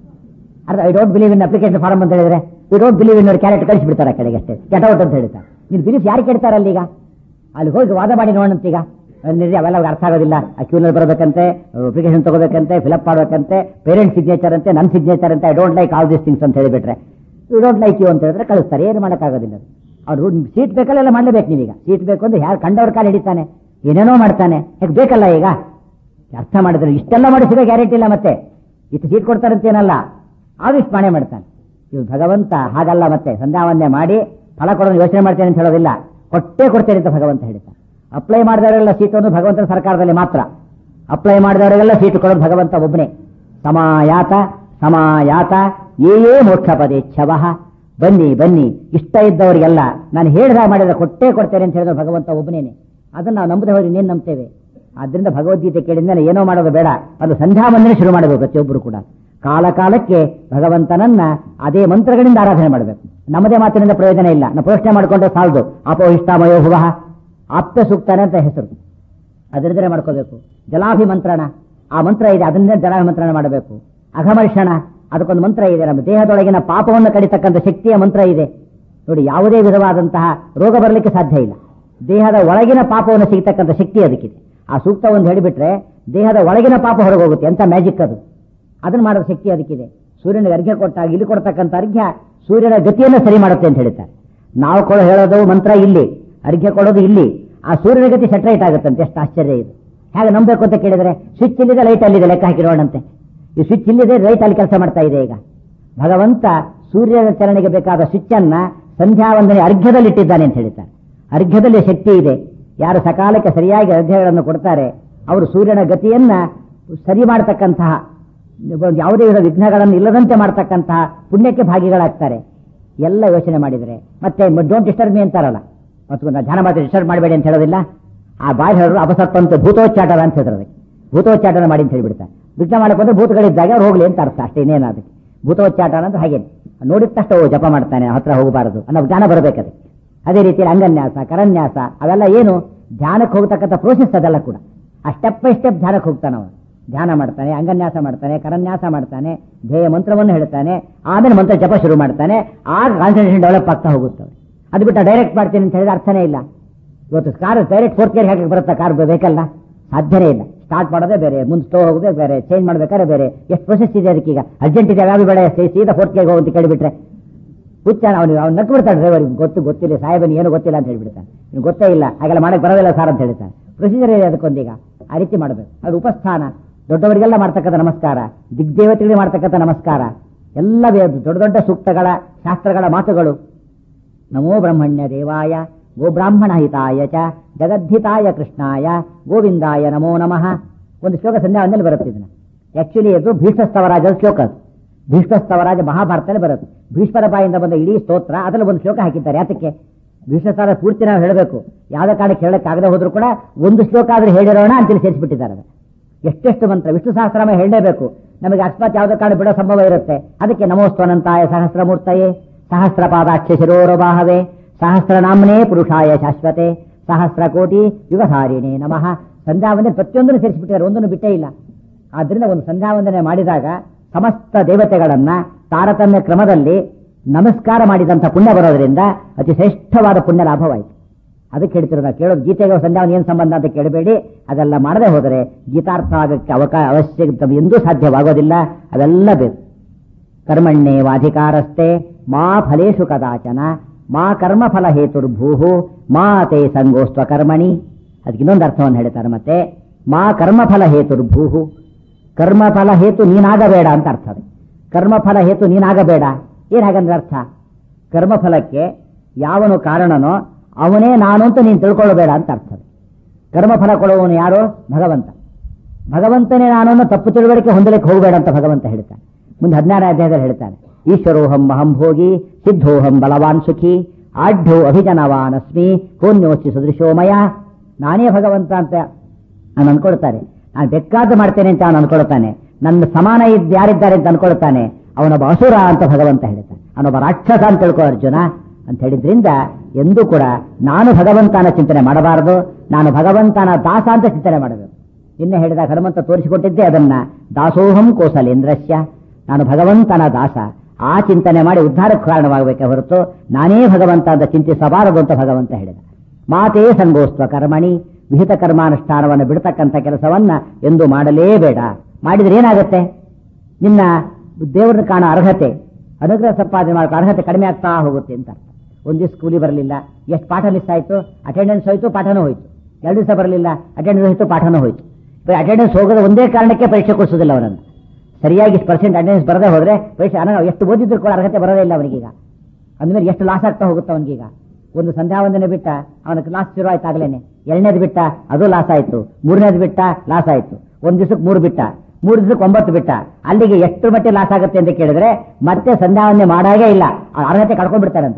S1: ಅರ್ಥ I don't believe in application form ಅಂತ ಹೇಳಿದ್ರೆ I don't believe in correct ಕಳಿಸಿಬಿಡ್ತಾರೆ ಆ ಕಡೆಗೆ ಅಷ್ಟೇ. ಗೆಟ್ ಔಟ್ ಅಂತ ಹೇಳ್ತಾರೆ. ನೀನು ಬಿಲೀಫ್ ಯಾರು ಕೇಳ್ತಾರಲ್ಲ ಈಗ, ಅಲ್ಲಿ ಹೋಗಿ ವಾದ ಮಾಡಿ ನೋಡಂತೀಗ. ಅವೆಲ್ಲ ಅರ್ಥ ಆಗೋದಿಲ್ಲ. ಆ ಕ್ಯೂನಲ್ಲಿ ಬರಬೇಕಂತೆ, ಅಪ್ಲಿಕೇಶನ್ ತಗೋಬೇಕಂತೆ, ಫಿಲಪ್ ಮಾಡಬೇಕಂತೆ, ಪೇರೆಂಟ್ ಸಿಗ್ನೇಚರ್ ಅಂತೆ, ನನ್ನ ಸಿಗ್ನೇಚರ್ ಅಂತೆ, I don't like all this things ಅಂತ ಹೇಳಿಬಿಟ್ರೆ ಯು ಡೋಂಟ್ ಲೈಕ್ ಯು ಅಂತ ಹೇಳಿದ್ರೆ ಕಳಿಸ್ತಾರೆ. ಏನು ಮಾಡೋಕ್ಕಾಗೋದಿಲ್ಲ. ಅವ್ರು ಸೀಟ್ ಬೇಕಲ್ಲ, ಎಲ್ಲ ಮಾಡಲೇಬೇಕು. ನೀವೀಗ ಸೀಟ್ ಬೇಕು ಅಂದ್ರೆ ಯಾರು ಕಂಡವ್ರ ಕಾಲ ಹಿಡಿತಾನೆ, ಏನೇನೋ ಮಾಡ್ತಾನೆ. ಯಾಕೆ ಬೇಕಲ್ಲ ಈಗ ಅರ್ಥ ಮಾಡಿದ್ರೆ ಇಷ್ಟೆಲ್ಲ ಮಾಡಿ ಸಿಗೋ ಗ್ಯಾರಂಟಿ ಇಲ್ಲ. ಮತ್ತೆ ಇಷ್ಟು ಸೀಟ್ ಕೊಡ್ತಾರಂತೇನಲ್ಲ, ಆವಿಷ್ಟು ಮಾಡೇ ಮಾಡ್ತಾನೆ ಇವ್ ಭಗವಂತ. ಹಾಗಲ್ಲ. ಮತ್ತೆ ಸಂಧ್ಯಾವಂದನೆ ಮಾಡಿ ಫಲ ಕೊಡೋದು ಯೋಚನೆ ಮಾಡ್ತೇನೆ ಅಂತ ಹೇಳೋದಿಲ್ಲ, ಕೊಟ್ಟೇ ಕೊಡ್ತೇನೆ ಅಂತ ಭಗವಂತ ಹೇಳ್ತಾನೆ. ಅಪ್ಲೈ ಮಾಡಿದವರೆಲ್ಲ ಸೀಟನ್ನು ಭಗವಂತನ ಸರ್ಕಾರದಲ್ಲಿ ಮಾತ್ರ. ಅಪ್ಲೈ ಮಾಡಿದವರಿಗೆಲ್ಲ ಸೀಟು ಕೊಡೋದು ಭಗವಂತ ಒಬ್ಬನೇ. ಸಮಾಯಾತ ಸಮಾಯಾತ ಏ ಮೋಕ್ಷ ಪದೇಚ್ಛವ ಬನ್ನಿ ಬನ್ನಿ, ಇಷ್ಟ ಇದ್ದವರಿಗೆಲ್ಲ ನಾನು ಹೇಳಿದ ಮಾಡಿದ್ರೆ ಕೊಟ್ಟೇ ಕೊಡ್ತೇನೆ ಅಂತ ಹೇಳಿದ್ರೆ ಭಗವಂತ ಒಬ್ಬನೇನೆ. ಅದನ್ನು ನಾವು ನಂಬದೆ ಹೋಗಿ ಇನ್ನೇನು ನಂಬ್ತೇವೆ? ಆದ್ರಿಂದ ಭಗವದ್ಗೀತೆ ಕೇಳಿದ್ಮೇಲೆ ಏನೋ ಮಾಡೋದು ಬೇಡ, ಅದು ಸಂಧ್ಯಾ ವಂದನೆ ಶುರು ಮಾಡಬೇಕು ಪ್ರತಿಯೊಬ್ಬರು ಕೂಡ. ಕಾಲ ಕಾಲಕ್ಕೆ ಭಗವಂತನನ್ನ ಅದೇ ಮಂತ್ರಗಳಿಂದ ಆರಾಧನೆ ಮಾಡಬೇಕು. ನಮ್ಮದೇ ಮಾತಿನಿಂದ ಪ್ರಯೋಜನ ಇಲ್ಲ. ನಾವು ಪ್ರಶ್ನೆ ಮಾಡಿಕೊಂಡ್ರೆ ಸಾಲದು. ಅಪೋಹಿಷ್ಟಾಮಯೋ ಭುವಃ, ಆಪ್ತ ಸೂಕ್ತಾನೆ ಅಂತ ಹೆಸರು, ಅದರಿಂದಲೇ ಮಾಡ್ಕೋಬೇಕು. ಜಲಾಭಿಮಂತ್ರಣ, ಆ ಮಂತ್ರ ಇದೆ, ಅದರಿಂದ ಜಲಾಭಿಮಂತ್ರಣ ಮಾಡಬೇಕು. ಅಘಮರ್ಷಣ, ಅದಕ್ಕೊಂದು ಮಂತ್ರ ಇದೆ. ನಮ್ಮ ದೇಹದೊಳಗಿನ ಪಾಪವನ್ನು ಕಡಿತಕ್ಕಂಥ ಶಕ್ತಿಯ ಮಂತ್ರ ಇದೆ. ನೋಡಿ, ಯಾವುದೇ ವಿಧವಾದಂತಹ ರೋಗ ಬರಲಿಕ್ಕೆ ಸಾಧ್ಯ ಇಲ್ಲ. ದೇಹದ ಒಳಗಿನ ಪಾಪವನ್ನು ಸಿಗತಕ್ಕಂಥ ಶಕ್ತಿ ಅದಕ್ಕಿದೆ. ಆ ಸೂಕ್ತ ಒಂದು ಹೇಳಿಬಿಟ್ರೆ ದೇಹದ ಒಳಗಿನ ಪಾಪ ಹೊರಗೆ ಹೋಗುತ್ತೆ. ಎಂತ ಮ್ಯಾಜಿಕ್ ಅದು! ಅದನ್ನು ಮಾಡೋ ಶಕ್ತಿ ಅದಕ್ಕಿದೆ. ಸೂರ್ಯನಿಗೆ ಅರ್ಘ್ಯ ಕೊಟ್ಟಾಗ ಇಲ್ಲಿ ಕೊಡ್ತಕ್ಕಂಥ ಅರ್ಘ್ಯ ಸೂರ್ಯನ ಗತಿಯನ್ನು ಸರಿ ಮಾಡುತ್ತೆ ಅಂತ ಹೇಳ್ತಾರೆ. ನಾವು ಕೊಡೋ ಹೇಳೋದು ಮಂತ್ರ ಇಲ್ಲಿ, ಅರ್ಘ್ಯ ಕೊಡೋದು ಇಲ್ಲಿ, ಆ ಸೂರ್ಯನ ಗತಿ ಸೆಟ್ರೈಟ್ ಆಗುತ್ತಂತೆ. ಎಷ್ಟು ಆಶ್ಚರ್ಯ ಇದು! ಹೇಗೆ ನಂಬಬೇಕು ಅಂತ ಕೇಳಿದ್ರೆ, ಸ್ವಿಚ್ ಇಲ್ಲಿದೆ, ಲೈಟ್ ಅಲ್ಲಿದೆ, ಲೆಕ್ಕ ಹಾಕಿರೋಣಂತೆ. ಈ ಸ್ವಿಚ್ ಇಲ್ಲಿದೆ, ಲೈಟ್ ಅಲ್ಲಿ ಕೆಲಸ ಮಾಡ್ತಾ ಇದೆ. ಈಗ ಭಗವಂತ ಸೂರ್ಯನ ಚಲನೆಗೆ ಬೇಕಾದ ಸ್ವಿಚ್ ಅನ್ನ ಸಂಧ್ಯಾ ವಂದನೆ ಅರ್ಘ್ಯದಲ್ಲಿ ಇಟ್ಟಿದ್ದಾನೆ ಅಂತ ಹೇಳ್ತಾರೆ. ಅರ್ಘ್ಯದಲ್ಲಿ ಶಕ್ತಿ ಇದೆ. ಯಾರು ಸಕಾಲಕ್ಕೆ ಸರಿಯಾಗಿ ಅರ್ಘ್ಯಗಳನ್ನು ಕೊಡ್ತಾರೆ ಅವರು ಸೂರ್ಯನ ಗತಿಯನ್ನ ಸರಿ ಮಾಡತಕ್ಕಂತಹ, ಯಾವುದೇ ವಿಧ ವಿಘ್ನಗಳನ್ನು ಇಲ್ಲದಂತೆ ಮಾಡತಕ್ಕಂತಹ ಪುಣ್ಯಕ್ಕೆ ಭಾಗಿಗಳಾಗ್ತಾರೆ. ಎಲ್ಲ ಯೋಚನೆ ಮಾಡಿದರೆ ಮತ್ತೆ ಡೋಂಟ್ ಡಿಸ್ಟರ್ಬ್ ಮಿ ಅಂತಾರಲ್ಲ, ಮತ್ತು ಧ್ಯಾನ ಮಾತ್ರ ಡಿಸ್ಟರ್ಬ್ ಮಾಡಬೇಡಿ ಅಂತ ಹೇಳೋದಿಲ್ಲ. ಆ ಬಾಯಿ ಹೇಳೋರು ಅಪಸತ್ವಂತ ಭೂತೋಚ್ಚಾಟನ ಅಂತ ಹೇಳಿದ್ರೆ ಭೂತೋಚ್ಚಾಟನ ಮಾಡಿ ಅಂತ ಹೇಳಿಬಿಡ್ತಾರೆ. ವಿಘ್ನ ಮಾಡಕ್ಕೆ ಬಂದ್ರೆ ಭೂತಗಳಿದ್ದಾಗ ಅವ್ರು ಹೋಗ್ಲಿ ಅಂತ ಅರ್ಥ, ಅಷ್ಟೇ, ಇನ್ನೇನು ಅದಕ್ಕೆ. ಭೂತೋಚ್ಚಾಟನ ಅಂತ ಹಾಗೆ ನೋಡಿದ ತಕ್ಷಣ ಓ ಜಪ ಮಾಡ್ತಾನೆ, ಹತ್ರ ಹೋಗಬಾರದು ಅನ್ನೋ ಜ್ಞಾನ ಬರಬೇಕದೆ. ಅದೇ ರೀತಿ ಅಂಗನ್ಯಾಸ, ಕರನ್ಯಾಸ, ಅವೆಲ್ಲ ಏನು ಧ್ಯಾನಕ್ಕೆ ಹೋಗ್ತಕ್ಕಂಥ ಪ್ರೋಸೆಸ್ ಅದೆಲ್ಲ ಕೂಡ. ಆ ಸ್ಟೆಪ್ ಬೈ ಸ್ಟೆಪ್ ಧ್ಯಾನಕ್ಕೆ ಹೋಗ್ತಾನೆ ಅವನು. ಧ್ಯಾನ ಮಾಡ್ತಾನೆ, ಅಂಗನ್ಯಾಸ ಮಾಡ್ತಾನೆ, ಕರನ್ಯಾಸ ಮಾಡ್ತಾನೆ, ಧ್ಯೇಯ ಮಂತ್ರವನ್ನು ಹೇಳ್ತಾನೆ, ಆಮೇಲೆ ಮಂತ್ರ ಜಪ ಶುರು ಮಾಡ್ತಾನೆ. ಆಗ ಕಾನ್ಸಂಟ್ರೇಷನ್ ಡೆವಲಪ್ ಆಗ್ತಾ ಹೋಗುತ್ತೆ. ಅದು ಬಿಟ್ಟು ಡೈರೆಕ್ಟ್ ಮಾಡ್ತೀನಿ ಅಂತ ಹೇಳಿದ್ರೆ ಅರ್ಥನೇ ಇಲ್ಲ. ಇವತ್ತು ಕಾರ್ ಡೈರೆಕ್ಟ್ ಫೋರ್ತ್ ಗೇರ್ ಹಾಕಿ ಬರುತ್ತಾ? ಕಾರ್ ಬೇಕಲ್ಲ, ಸಾಧ್ಯನೇ ಇಲ್ಲ. ಸ್ಟಾರ್ಟ್ ಮಾಡೋದೇ ಬೇರೆ, ಮುಂದೆ ಸ್ಟೋ ಹೋಗೋದೇ ಬೇರೆ, ಚೇಂಜ್ ಮಾಡ್ಬೇಕಾದ್ರೆ ಬೇರೆ, ಎಷ್ಟು ಪ್ರೊಸೆಸ್ ಇದೆ ಅದಕ್ಕೀಗ. ಅರ್ಜೆಂಟ್ ಇದೆ, ಯಾವ ಬೇಡ, ಸೀದಾ ಫೋರ್ತ್ ಗೇರ್ ಹೋಗಿ ಕೇಳಿಬಿಟ್ರೆ ಹುಚ್ಚ ಅವನು ಅವ್ನು ನಕ್ಕು ಬಿಡ್ತಾನೆ ಡ್ರೈವರ್. ಗೊತ್ತು ಗೊತ್ತಿಲ್ಲ ಸಾಹೇಬನಿ ಏನು ಗೊತ್ತಿಲ್ಲ ಅಂತ ಹೇಳ್ಬಿಡ್ತಾನೆ. ಇನ್ನು ಗೊತ್ತೇ ಇಲ್ಲ, ಹಾಗೆಲ್ಲ ಮಾಡಕ್ಕೆ ಬರೋದಿಲ್ಲ ಸಾರ್ ಅಂತ ಹೇಳ್ತಾನೆ. ಪ್ರೊಸೀಜರ್ ಇದೆ ಅದಕ್ಕೊಂದೀಗ, ಆ ರೀತಿ ಮಾಡಬೇಕು. ಅದು ಉಪಸ್ಥಾನ, ದೊಡ್ಡವರಿಗೆಲ್ಲ ಮಾಡ್ತಕ್ಕಂಥ ನಮಸ್ಕಾರ, ದಿಗ್ದೇವತೆಗಳಿಗೆ ಮಾಡ್ತಕ್ಕಂಥ ನಮಸ್ಕಾರ, ಎಲ್ಲ ದೊಡ್ಡ ದೊಡ್ಡ ಸೂಕ್ತಗಳ ಶಾಸ್ತ್ರಗಳ ಮಾತುಗಳು. ನಮೋ ಬ್ರಹ್ಮಣ್ಯ ದೇವಾಯ ಗೋಬ್ರಾಹ್ಮಣ ಹಿತಾಯ ಚ ಜಗದ್ಧಿತಾಯ ಕೃಷ್ಣಾಯ ಗೋವಿಂದಾಯ ನಮೋ ನಮಃ. ಒಂದು ಶ್ಲೋಕ ಸಂಧ್ಯಾವಂದನೆಯಲ್ಲಿ ಬರುತ್ತೆ. ಇದನ್ನ ಆಕ್ಚುಲಿ ಅದು ಭೀಷ್ಮಸ್ತವರಾಜದ ಶ್ಲೋಕ. ಅದು ಭೀಷ್ಮಸ್ತವರಾಜ ಮಹಾಭಾರತದಲ್ಲಿ ಬರುತ್ತೆ. ಭೀಷ್ಮರ ಬಾಯಿಂದ ಬಂದ ಇಡೀ ಸ್ತೋತ್ರ ಅದರಲ್ಲಿ ಒಂದು ಶ್ಲೋಕ ಹಾಕಿದ್ದಾರೆ. ಯಾತಕ್ಕೆ? ಭೀಷ್ಮಸ್ತವರ ಪೂರ್ತಿ ನಾವು ಹೇಳಬೇಕು, ಯಾವುದೇ ಕಾರಣಕ್ಕೆ ಹೇಳಕ್ಕಾಗದೆ ಹೋದ್ರೂ ಕೂಡ ಒಂದು ಶ್ಲೋಕ ಆದ್ರೆ ಹೇಳಿರೋಣ ಅಂತೇಳಿ ಸೇರಿಸಿಬಿಟ್ಟಿದ್ದಾರೆ. ಎಷ್ಟೆಷ್ಟು ಮಂತ್ರ ವಿಷ್ಣು ಸಹಸ್ರನಾಮ ಹೇಳಲೇಬೇಕು. ನಮಗೆ ಅಕಸ್ಮಾತ್ ಯಾವುದೇ ಕಾರಣ ಬಿಡೋ ಸಂಭವ ಇರುತ್ತೆ. ಅದಕ್ಕೆ ನಮೋಸ್ತನಂತಾಯ ಸಹಸ್ರಮೂರ್ತಯೇ ಸಹಸ್ರ ಪಾದಾಕ್ಷ ಶಿರೋರಬಾಹವೇ ಸಹಸ್ರನಾಮನೇ ಪುರುಷಾಯ ಶಾಶ್ವತೆ ಸಹಸ್ರ ಕೋಟಿ ಯುಗಧಾರಿಣೇ ನಮಃ. ಸಂಧ್ಯಾವಂದನೆ ಪ್ರತಿಯೊಂದನ್ನು ಸೇರಿಸಿಬಿಟ್ಟಿದ್ದಾರೆ, ಒಂದನ್ನು ಬಿಟ್ಟೇ ಇಲ್ಲ. ಆದ್ರಿಂದ ಒಂದು ಸಂಧ್ಯಾವಂದನೆ ಮಾಡಿದಾಗ ಸಮಸ್ತ ದೇವತೆಗಳನ್ನ ತಾರತಮ್ಯ ಕ್ರಮದಲ್ಲಿ ನಮಸ್ಕಾರ ಮಾಡಿದಂಥ ಪುಣ್ಯ ಬರೋದ್ರಿಂದ ಅತಿ ಶ್ರೇಷ್ಠವಾದ ಪುಣ್ಯ ಲಾಭವಾಯಿತು. ಅದಕ್ಕೆ ಹೇಳ್ತಿರೋದ ಕೇಳೋದು. ಗೀತೆಗೆ ಸಂಧ್ಯಾವಂದನೆ ಏನು ಸಂಬಂಧ ಅಂತ ಕೇಳಬೇಡಿ. ಅದೆಲ್ಲ ಮಾಡದೆ ಹೋದರೆ ಗೀತಾರ್ಥ ಆಗಕ್ಕೆ ಅವಕಾಶ ಅವಶ್ಯಕ ಎಂದೂ ಸಾಧ್ಯವಾಗೋದಿಲ್ಲ. ಅವೆಲ್ಲ ಬೇಕು. ಕರ್ಮಣ್ಯೇವಾಧಿಕಾರಸ್ಥೆ ಮಾ ಫಲೇಶು ಕದಾಚನ ಮಾ ಕರ್ಮಫಲ ಹೇತುರ್ಭೂಹು ಮಾ ತೇ ಸಂಗೋಸ್ತ್ವ ಕರ್ಮಣಿ. ಅದಕ್ಕೆ ಇನ್ನೊಂದು ಅರ್ಥವನ್ನು ಹೇಳ್ತಾರೆ ಮತ್ತೆ, ಮಾ ಕರ್ಮಫಲ ಹೇತುರ್ಭೂಹು, ಕರ್ಮಫಲ ಹೇತು ನೀನಾಗಬೇಡ ಅಂತ ಅರ್ಥ. ಅದು ಕರ್ಮಫಲ ಹೇತು ನೀನಾಗಬೇಡ ಏನ್ ಹಾಗಂದ್ರೆ ಅರ್ಥ, ಕರ್ಮಫಲಕ್ಕೆ ಯಾವನು ಕಾರಣನೋ ಅವನೇ ನಾನು ಅಂತ ನೀನು ತಿಳ್ಕೊಳ್ಳಬೇಡ ಅಂತ ಅರ್ಥ. ಕರ್ಮಫಲ ಕೊಡುವವನು ಯಾರು? ಭಗವಂತ. ಭಗವಂತನೇ ನಾನು ಅನ್ನೋ ತಪ್ಪು ತಿಳುವಳಿಕೆ ಹೊಂದಲಿಕ್ಕೆ ಹೋಗಬೇಡ ಅಂತ ಭಗವಂತ ಹೇಳ್ತಾನೆ. ಮುಂದೆ ಹದಿನಾರನೇ ಅಧ್ಯಾಯದಲ್ಲಿ ಹೇಳ್ತಾನೆ, ಈಶ್ವರೋಹಂ ಅಹಂ ಭೋಗಿ ಸಿದ್ಧೋಹಂ ಬಲವಾನ್ ಸುಖಿ ಆಢ್ಯೋ ಅಭಿಜನವಾನ್ ಅಸ್ಮಿ ಹೋನ್ಯೋಸ್ತಿ ಸದೃಶೋಮಯ. ನಾನೇ ಭಗವಂತ ಅಂತ ನಾನು ಅನ್ಕೊಳ್ತಾನೆ. ನಾನು ಬೇಕಾದ ಮಾಡ್ತೇನೆ ಅಂತ ಅವನು ಅನ್ಕೊಳ್ತಾನೆ. ನನ್ನ ಸಮಾನ ಇದ್ ಯಾರಿದ್ದಾರೆ ಅಂತ ಅನ್ಕೊಳ್ತಾನೆ. ಅವನೊಬ್ಬ ಅಸುರ ಅಂತ ಭಗವಂತ ಹೇಳ್ತಾನೆ. ಅವನೊಬ್ಬ ರಾಕ್ಷಸ ಅಂತ ತಿಳ್ಕೋ ಅರ್ಜುನ ಅಂತ ಹೇಳಿದ್ರಿಂದ ಎಂದೂ ಕೂಡ ನಾನು ಭಗವಂತನ ಚಿಂತನೆ ಮಾಡಬಾರದು, ನಾನು ಭಗವಂತನ ದಾಸ ಅಂತ ಚಿಂತನೆ ಮಾಡಬೇಕು. ನಿನ್ನೆ ಹೇಳಿದಾಗ ಹನುಮಂತ ತೋರಿಸಿಕೊಟ್ಟಿದ್ದೆ ಅದನ್ನ, ದಾಸೋಹಂ ಕೋಸಲೇಂದ್ರಸ್ಯ, ನಾನು ಭಗವಂತನ ದಾಸ. ಆ ಚಿಂತನೆ ಮಾಡಿ ಉದ್ಧಾರಕ್ಕೆ ಕಾರಣವಾಗಬೇಕೆ ಹೊರತು ನಾನೇ ಭಗವಂತ ಅಂತ ಚಿಂತಿಸಬಾರದು ಅಂತ ಭಗವಂತ ಹೇಳಿದ. ಮಾತೇ ಸಂಗೋಸ್ತ್ವ ಕರ್ಮಣಿ, ವಿಹಿತ ಕರ್ಮಾನುಷ್ಠಾನವನ್ನು ಬಿಡ್ತಕ್ಕಂಥ ಕೆಲಸವನ್ನ ಎಂದು ಮಾಡಲೇಬೇಡ. ಮಾಡಿದ್ರೆ ಏನಾಗುತ್ತೆ? ನಿನ್ನ ದೇವರನ್ನ ಕಾಣೋ ಅರ್ಹತೆ, ಅನುಗ್ರಹ ಸಂಪಾದನೆ ಮಾಡೋ ಅರ್ಹತೆ ಕಡಿಮೆ ಆಗ್ತಾ ಹೋಗುತ್ತೆ ಅಂತ ಅರ್ಥ. ಒಂದು ದಿವಸ ಕೂಲಿ ಬರಲಿಲ್ಲ, ಎಷ್ಟು ಪಾಠ ಮಿಸ್ ಆಯಿತು, ಅಟೆಂಡೆನ್ಸ್ ಹೋಯ್ತು, ಪಾಠನೂ ಹೋಯ್ತು. ಎರಡು ದಿವಸ ಬರಲಿಲ್ಲ, ಅಟೆಂಡೆನ್ಸ್ ಹೋಯ್ತು, ಪಾಠನೂ ಹೋಯ್ತು. ಅಟೆಂಡೆನ್ಸ್ ಹೋಗೋದು ಒಂದೇ ಕಾರಣಕ್ಕೆ ಪರೀಕ್ಷೆ ಕೊಡಿಸೋದಿಲ್ಲ ಅವನನ್ನು. ಸರಿಯಾಗಿ ಇಷ್ಟು ಪರ್ಸೆಂಟ್ ಅಟೆಂಡೆನ್ಸ್ ಬರದೇ ಹೋದ್ರೆ ಪರೀಕ್ಷೆ ಅನ ಎಷ್ಟು ಓದಿದ್ರು ಕೂಡ ಅರ್ಹತೆ ಬರೋದೇ ಇಲ್ಲ ಅವನಿಗೀಗ. ಅಂದಮೇಲೆ ಎಷ್ಟು ಲಾಸ್ ಆಗ್ತಾ ಹೋಗುತ್ತೆ ಅವನಿಗೀಗ. ಒಂದು ಸಂಧ್ಯಾವಂದನೆ ಬಿಟ್ಟ ಅವನ ಕ್ಲಾಸ್ ಶುರು ಆಯ್ತು ಆಗ್ಲೇನೆ, ಎರಡನೇದು ಬಿಟ್ಟ ಅದು ಲಾಸ್ ಆಯ್ತು, ಮೂರನೇದು ಬಿಟ್ಟ ಲಾಸ್ ಆಯ್ತು, ಒಂದ್ ದಿವಸಕ್ಕೆ ಮೂರು ಬಿಟ್ಟ, ಮೂರು ದಿವಸಕ್ಕೆ ಒಂಬತ್ತು ಬಿಟ್ಟ, ಅಲ್ಲಿಗೆ ಎಷ್ಟು ಮಟ್ಟಿಗೆ ಲಾಸ್ ಆಗುತ್ತೆ ಅಂತ ಕೇಳಿದ್ರೆ ಮತ್ತೆ ಸಂಧ್ಯಾವಂದನೆ ಮಾಡಾಗೇ ಇಲ್ಲ, ಅರ್ಹತೆ ಕಳ್ಕೊಂಡ್ಬಿಡ್ತಾರಂತ.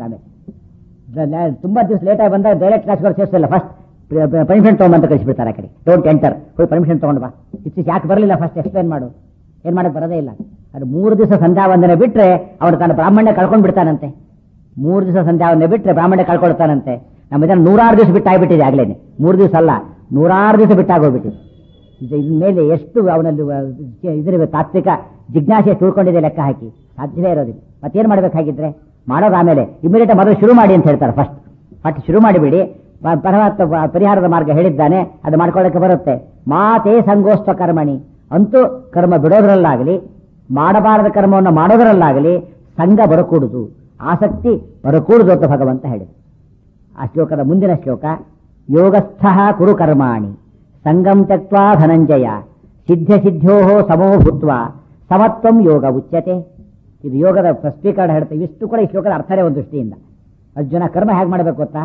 S1: ಆಮೇಲೆ ತುಂಬಾ ದಿವಸ ಲೇಟಾಗಿ ಬಂದಾಗ ಡೈರೆಕ್ಟ್ ಕ್ಲಾಸ್ಗಳು ಸೇರಿಸಲ್ಲ, ಫಸ್ಟ್ ಪರ್ಮಿಷನ್ ತಗೊಂಬಂತ ಕಳಿಸ್ಬಿಡ್ತಾರೆ. ಆ ಕಡೆ ಡೋಂಟ್ ಎಂಟರ್, ಹೋಗಿ ಪರ್ಮಿಷನ್ ತಗೊಂಡು ಬಾ, ಇಷ್ಟು ಯಾಕೆ ಬರಲಿಲ್ಲ ಫಸ್ಟ್ ಎಕ್ಸ್ಪ್ಲೇನ್ ಮಾಡು, ಏನ್ ಮಾಡಕ್ ಬರೋದೇ ಇಲ್ಲ. ಅದು ಮೂರು ದಿವಸ ಸಂಧ್ಯಾವಂದನೆ ಬಿಟ್ರೆ ಅವನು ತನ್ನ ಬ್ರಾಹ್ಮಣ್ಯ ಕಳ್ಕೊಂಡ್ ಬಿಡ್ತಾನಂತೆ. ಮೂರು ದಿವಸ ಸಂಧ್ಯಾವಂದನೆ ಬಿಟ್ರೆ ಬ್ರಾಹ್ಮಣ್ಯ ಕಳ್ಕೊಳ್ತಾನಂತೆ. ನಮ್ಮ ಇದನ್ನು ನೂರಾರು ದಿವಸ ಬಿಟ್ಟಾಗ್ಬಿಟ್ಟಿದೆ ಆಗ್ಲೇನೆ, ಮೂರು ದಿವಸ ಅಲ್ಲ ನೂರಾರು ದಿವಸ ಬಿಟ್ಟಾಗೋಗ್ಬಿಟ್ಟಿದೆ. ಇದ್ರ ಮೇಲೆ ಎಷ್ಟು ಅವನಲ್ಲಿ ಇದ್ರ ತಾತ್ವಿಕ ಜಿಜ್ಞಾಸೆ ತಿಳ್ಕೊಂಡಿದೆ ಲೆಕ್ಕ ಹಾಕಿ, ಸಾಧ್ಯವೇ ಇರೋದಿಲ್ಲ. ಮತ್ತೇನ್ ಮಾಡ್ಬೇಕಾಗಿದ್ರೆ ಮಾಡೋದು ಆಮೇಲೆ ಇಮಿಡಿಯೇಟ್ ಮೊದಲು ಶುರು ಮಾಡಿ ಅಂತ ಹೇಳ್ತಾರೆ. ಫಸ್ಟ್ ಫಸ್ಟ್ ಶುರು ಮಾಡಿಬಿಡಿ, ಪರಮಾತ್ಮ ಪರಿಹಾರದ ಮಾರ್ಗ ಹೇಳಿದ್ದಾನೆ, ಅದು ಮಾಡ್ಕೊಳ್ಳೋಕೆ ಬರುತ್ತೆ. ಮಾತೇ ಸಂಗೋಸ್ತ ಕರ್ಮಣಿ, ಅಂತೂ ಕರ್ಮ ಬಿಡೋದ್ರಲ್ಲಾಗಲಿ ಮಾಡಬಾರದ ಕರ್ಮವನ್ನು ಮಾಡೋದ್ರಲ್ಲಾಗಲಿ ಸಂಘ ಬರಕೂಡುದು, ಆಸಕ್ತಿ ಬರಕೂಡುದು ಅಂತ ಭಗವಂತ ಹೇಳಿದ. ಆ ಶ್ಲೋಕದ ಮುಂದಿನ ಶ್ಲೋಕ, ಯೋಗಸ್ಥ ಕುರು ಕರ್ಮಾಣಿ ಸಂಗಂ ತ್ಯಕ್ವಾ ಧನಂಜಯ ಸಿದ್ಧ ಸಿದ್ಧೋ ಸಮೋ ಭೂತ್ವ ಸಮತ್ವಂ ಯೋಗ ಉಚ್ಯತೆ. ಇದು ಯೋಗದ ಸ್ಪಷ್ಟೀಕರಣ ಹೇಳ್ತೇವೆ. ಇಷ್ಟು ಕೂಡ ಈ ಶ್ಲೋಕದ ಅರ್ಥನೇ ಒಂದು ದೃಷ್ಟಿಯಿಂದ. ಅರ್ಜುನ ಕರ್ಮ ಹೇಗೆ ಮಾಡಬೇಕು ಗೊತ್ತಾ?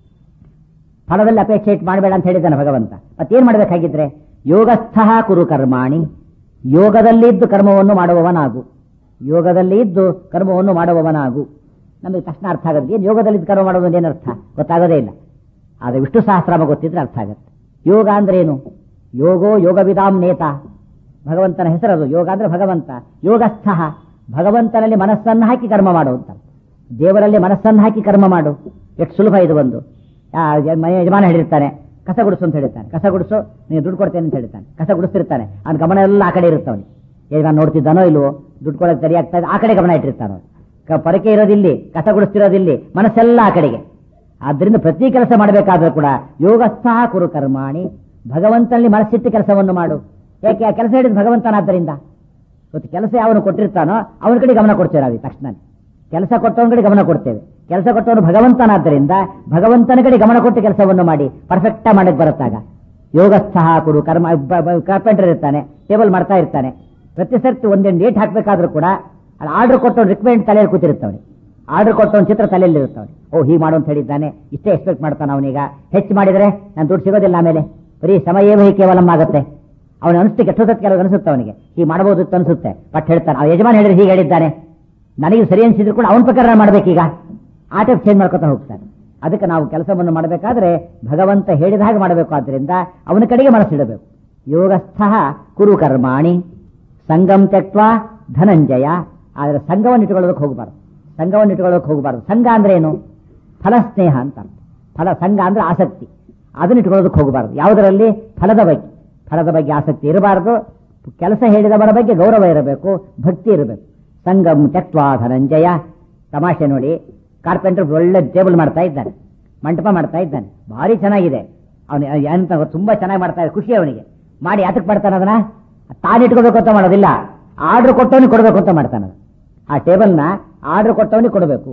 S1: ಫಲದಲ್ಲಿ ಅಪೇಕ್ಷೆ ಇಟ್ಟು ಮಾಡಬೇಡ ಅಂತ ಹೇಳಿದ್ದಾನೆ ಭಗವಂತ. ಮತ್ತೇನ್ ಮಾಡಬೇಕಾಗಿದ್ರೆ ಯೋಗಸ್ಥ ಕುರು ಕರ್ಮಾಣಿ, ಯೋಗದಲ್ಲಿ ಇದ್ದು ಕರ್ಮವನ್ನು ಮಾಡುವವನಾಗು, ಯೋಗದಲ್ಲಿ ಇದ್ದು ಕರ್ಮವನ್ನು ಮಾಡುವವನಾಗು. ನಮಗೆ ತಕ್ಷಣ ಅರ್ಥ ಆಗುತ್ತೆ, ಏನು ಯೋಗದಲ್ಲಿ ಕರ್ಮ ಮಾಡೋದು ಏನರ್ಥ ಗೊತ್ತಾಗೋದೇ ಇಲ್ಲ. ಆದರೆ ವಿಷ್ಣು ಸಹಸ್ರನಾಮ ಗೊತ್ತಿದ್ರೆ ಅರ್ಥ ಆಗುತ್ತೆ. ಯೋಗ ಅಂದ್ರೆ ಏನು? ಯೋಗೋ ಯೋಗವಿದಾಂ ನೇತ, ಭಗವಂತನ ಹೆಸರದು. ಯೋಗ ಅಂದ್ರೆ ಭಗವಂತ. ಯೋಗಸ್ಥ, ಭಗವಂತನಲ್ಲಿ ಮನಸ್ಸನ್ನು ಹಾಕಿ ಕರ್ಮ ಮಾಡು ಅಂತ. ದೇವರಲ್ಲಿ ಮನಸ್ಸನ್ನು ಹಾಕಿ ಕರ್ಮ ಮಾಡು. ಎಷ್ಟು ಸುಲಭ ಇದು. ಒಂದು ಮನೆ ಯಜಮಾನ ಹೇಳಿರ್ತಾನೆ ಕಸ ಗುಡಿಸು ಅಂತ ಹೇಳ್ತಾನೆ, ಕಸ ಗುಡಿಸು ನೀನು ದುಡ್ಡು ಕೊಡ್ತೇನೆ ಅಂತ ಹೇಳ್ತಾನೆ, ಕಸ ಗುಡಿಸ್ತಿರ್ತಾನೆ, ಅವ್ನ ಗಮನ ಎಲ್ಲ ಆ ಕಡೆ ಇರುತ್ತವನಿ. ಯಜಮಾನ ನೋಡ್ತಿದ್ದಾನೋ ಇಲ್ವೋ, ದುಡ್ಡು ಕೊಡೋಕೆ ಸರಿಯಾಗ್ತಾ ಇದೆ, ಆ ಕಡೆ ಗಮನ ಇಟ್ಟಿರ್ತಾನೋ. ಪರಕೆ ಇರೋದಿಲ್ಲಿ, ಕಸ ಗುಡಿಸ್ತಿರೋದಿಲ್ಲಿ, ಮನಸ್ಸೆಲ್ಲ ಆ ಕಡೆಗೆ. ಆದ್ದರಿಂದ ಪ್ರತಿ ಕೆಲಸ ಮಾಡಬೇಕಾದ್ರೂ ಕೂಡ ಯೋಗಸ್ಥ ಕುರು ಕರ್ಮಾಣಿ, ಭಗವಂತನಲ್ಲಿ ಮನಸ್ಸಿಟ್ಟು ಕೆಲಸವನ್ನು ಮಾಡು. ಯಾಕೆ? ಆ ಕೆಲಸ ಹೇಳಿದ ಭಗವಂತನಾದ್ದರಿಂದ. ಇವತ್ತು ಕೆಲಸ ಯಾವನು ಕೊಟ್ಟಿರ್ತಾನೋ ಅವನ ಕಡೆ ಗಮನ ಕೊಡ್ತೇವೆ ನಾವು ತಕ್ಷಣ. ಕೆಲಸ ಕೊಟ್ಟವನ ಕಡೆ ಗಮನ ಕೊಡ್ತೇವೆ. ಕೆಲಸ ಕೊಟ್ಟವನು ಭಗವಂತನಾದ್ದರಿಂದ ಭಗವಂತನ ಕಡೆ ಗಮನ ಕೊಟ್ಟು ಕೆಲಸವನ್ನು ಮಾಡಿ ಪರ್ಫೆಕ್ಟ್ ಮಾಡಕ್ ಬರುತ್ತಾಗ ಯೋಗಸ್ಥ ಕುರು ಕರ್ಮ. ಕಾರ್ಪೆಂಟರ್ ಇರ್ತಾನೆ, ಟೇಬಲ್ ಮಾಡ್ತಾ ಇರ್ತಾನೆ, ಪ್ರತಿ ಸರ್ತಿ ಒಂದೇನು ಡೇಟ್ ಹಾಕ್ಬೇಕಾದ್ರೂ ಕೂಡ ಆರ್ಡರ್ ಕೊಟ್ಟವನು ರಿಕ್ವೈರ್ಮೆಂಟ್ ತಲೆಯಲ್ಲಿ ಕೂತಿರ್ತಾವನೆ, ಆರ್ಡರ್ ಕೊಟ್ಟವನ ಚಿತ್ರ ತಲೆಯಲ್ಲಿ ಇರ್ತಾವನೆ. ಓ ಹೀಗೆ ಮಾಡು ಅಂತ ಹೇಳಿದ್ದಾನೆ, ಇಷ್ಟೇ ಎಕ್ಸ್ಪೆಕ್ಟ್ ಮಾಡ್ತಾನೆ ಅವನೀಗ. ಹೆಚ್ಚು ಮಾಡಿದ್ರೆ ನಾನು ದುಡ್ಡು ಸಿಗೋದಿಲ್ಲ, ಆಮೇಲೆ ಬರೀ ಸಮಯವೇ ಹೀಗೆ ಕೇವಲಂ ಆಗುತ್ತೆ. ಅವನ ಅನಿಸ್ತು ಕೆಟ್ಟೋದಕ್ಕೆ ಕೆಲವು ಅನಿಸುತ್ತೆ ಅವನಿಗೆ, ಹೀಗೆ ಮಾಡಬಹುದು ಅನಿಸುತ್ತೆ. ಬಟ್ ಹೇಳ್ತಾನೆ ಆ ಯಜಮಾನ ಹೇಳಿದ್ರೆ ಹೀಗೆ ಹೇಳಿದ್ದಾನೆ, ನನಗೆ ಸರಿ ಅನಿಸಿದ್ರು ಕೂಡ ಅವನ ಪ್ರಕಾರ ಮಾಡಬೇಕೀಗ, ಆ ಟೈಪ್ ಚೇಂಜ್ ಮಾಡ್ಕೊತಾ ಹೋಗ್ತಾನೆ. ಅದಕ್ಕೆ ನಾವು ಕೆಲಸವನ್ನು ಮಾಡಬೇಕಾದ್ರೆ ಭಗವಂತ ಹೇಳಿದ ಹಾಗೆ ಮಾಡಬೇಕು. ಆದ್ದರಿಂದ ಅವನ ಕಡೆಗೆ ಮನಸ್ಸಿಡಬೇಕು. ಯೋಗಸ್ಥ ಕುರು ಕರ್ಮಾಣಿ ಸಂಗಂ ತ್ಯಕ್ವಾ ಧನಂಜಯ. ಆದರೆ ಸಂಘವನ್ನು ಇಟ್ಟುಕೊಳ್ಳೋದಕ್ಕೆ ಹೋಗಬಾರ್ದು, ಸಂಘವನ್ನು ಇಟ್ಟುಕೊಳ್ಳೋದಕ್ಕೆ ಹೋಗಬಾರ್ದು. ಸಂಘ ಅಂದ್ರೆ ಏನು? ಫಲಸ್ನೇಹ ಅಂತ. ಫಲ ಸಂಘ ಅಂದ್ರೆ ಆಸಕ್ತಿ, ಅದನ್ನ ಇಟ್ಕೊಳ್ಳೋದಕ್ಕೆ ಹೋಗಬಾರ್ದು. ಯಾವುದರಲ್ಲಿ? ಫಲದ ಬಗ್ಗೆ. ಫಲದ ಬಗ್ಗೆ ಆಸಕ್ತಿ ಇರಬಾರದು. ಕೆಲಸ ಹೇಳಿದವರ ಬಗ್ಗೆ ಗೌರವ ಇರಬೇಕು, ಭಕ್ತಿ ಇರಬೇಕು. ಸಂಗಂ ತ್ಯಕ್ವಾ ಧನಂಜಯ. ತಮಾಷೆ ನೋಡಿ, ಕಾರ್ಪೆಂಟರ್ ಒಳ್ಳೆ ಟೇಬಲ್ ಮಾಡ್ತಾ ಇದ್ದಾನೆ, ಮಂಟಪ ಮಾಡ್ತಾ ಇದ್ದಾನೆ, ಭಾರಿ ಚೆನ್ನಾಗಿದೆ. ಅವನು ಎಂತ ತುಂಬಾ ಚೆನ್ನಾಗಿ ಮಾಡ್ತಾ ಇದ್ದಾನೆ, ಖುಷಿ ಅವನಿಗೆ. ಮಾಡಿ ಅದಕ್ಕೆ ಮಾಡ್ತಾನೆ ಅದನ್ನ ತಾನು ಇಟ್ಕೋಬೇಕು ಅಂತ ಮಾಡೋದಿಲ್ಲ, ಆರ್ಡರ್ ಕೊಟ್ಟವನಿಗೆ ಕೊಡಬೇಕು ಅಂತ ಮಾಡ್ತಾನೆ. ಆ ಟೇಬಲ್ನ ಆರ್ಡರ್ ಕೊಟ್ಟವನಿಗೆ ಕೊಡಬೇಕು,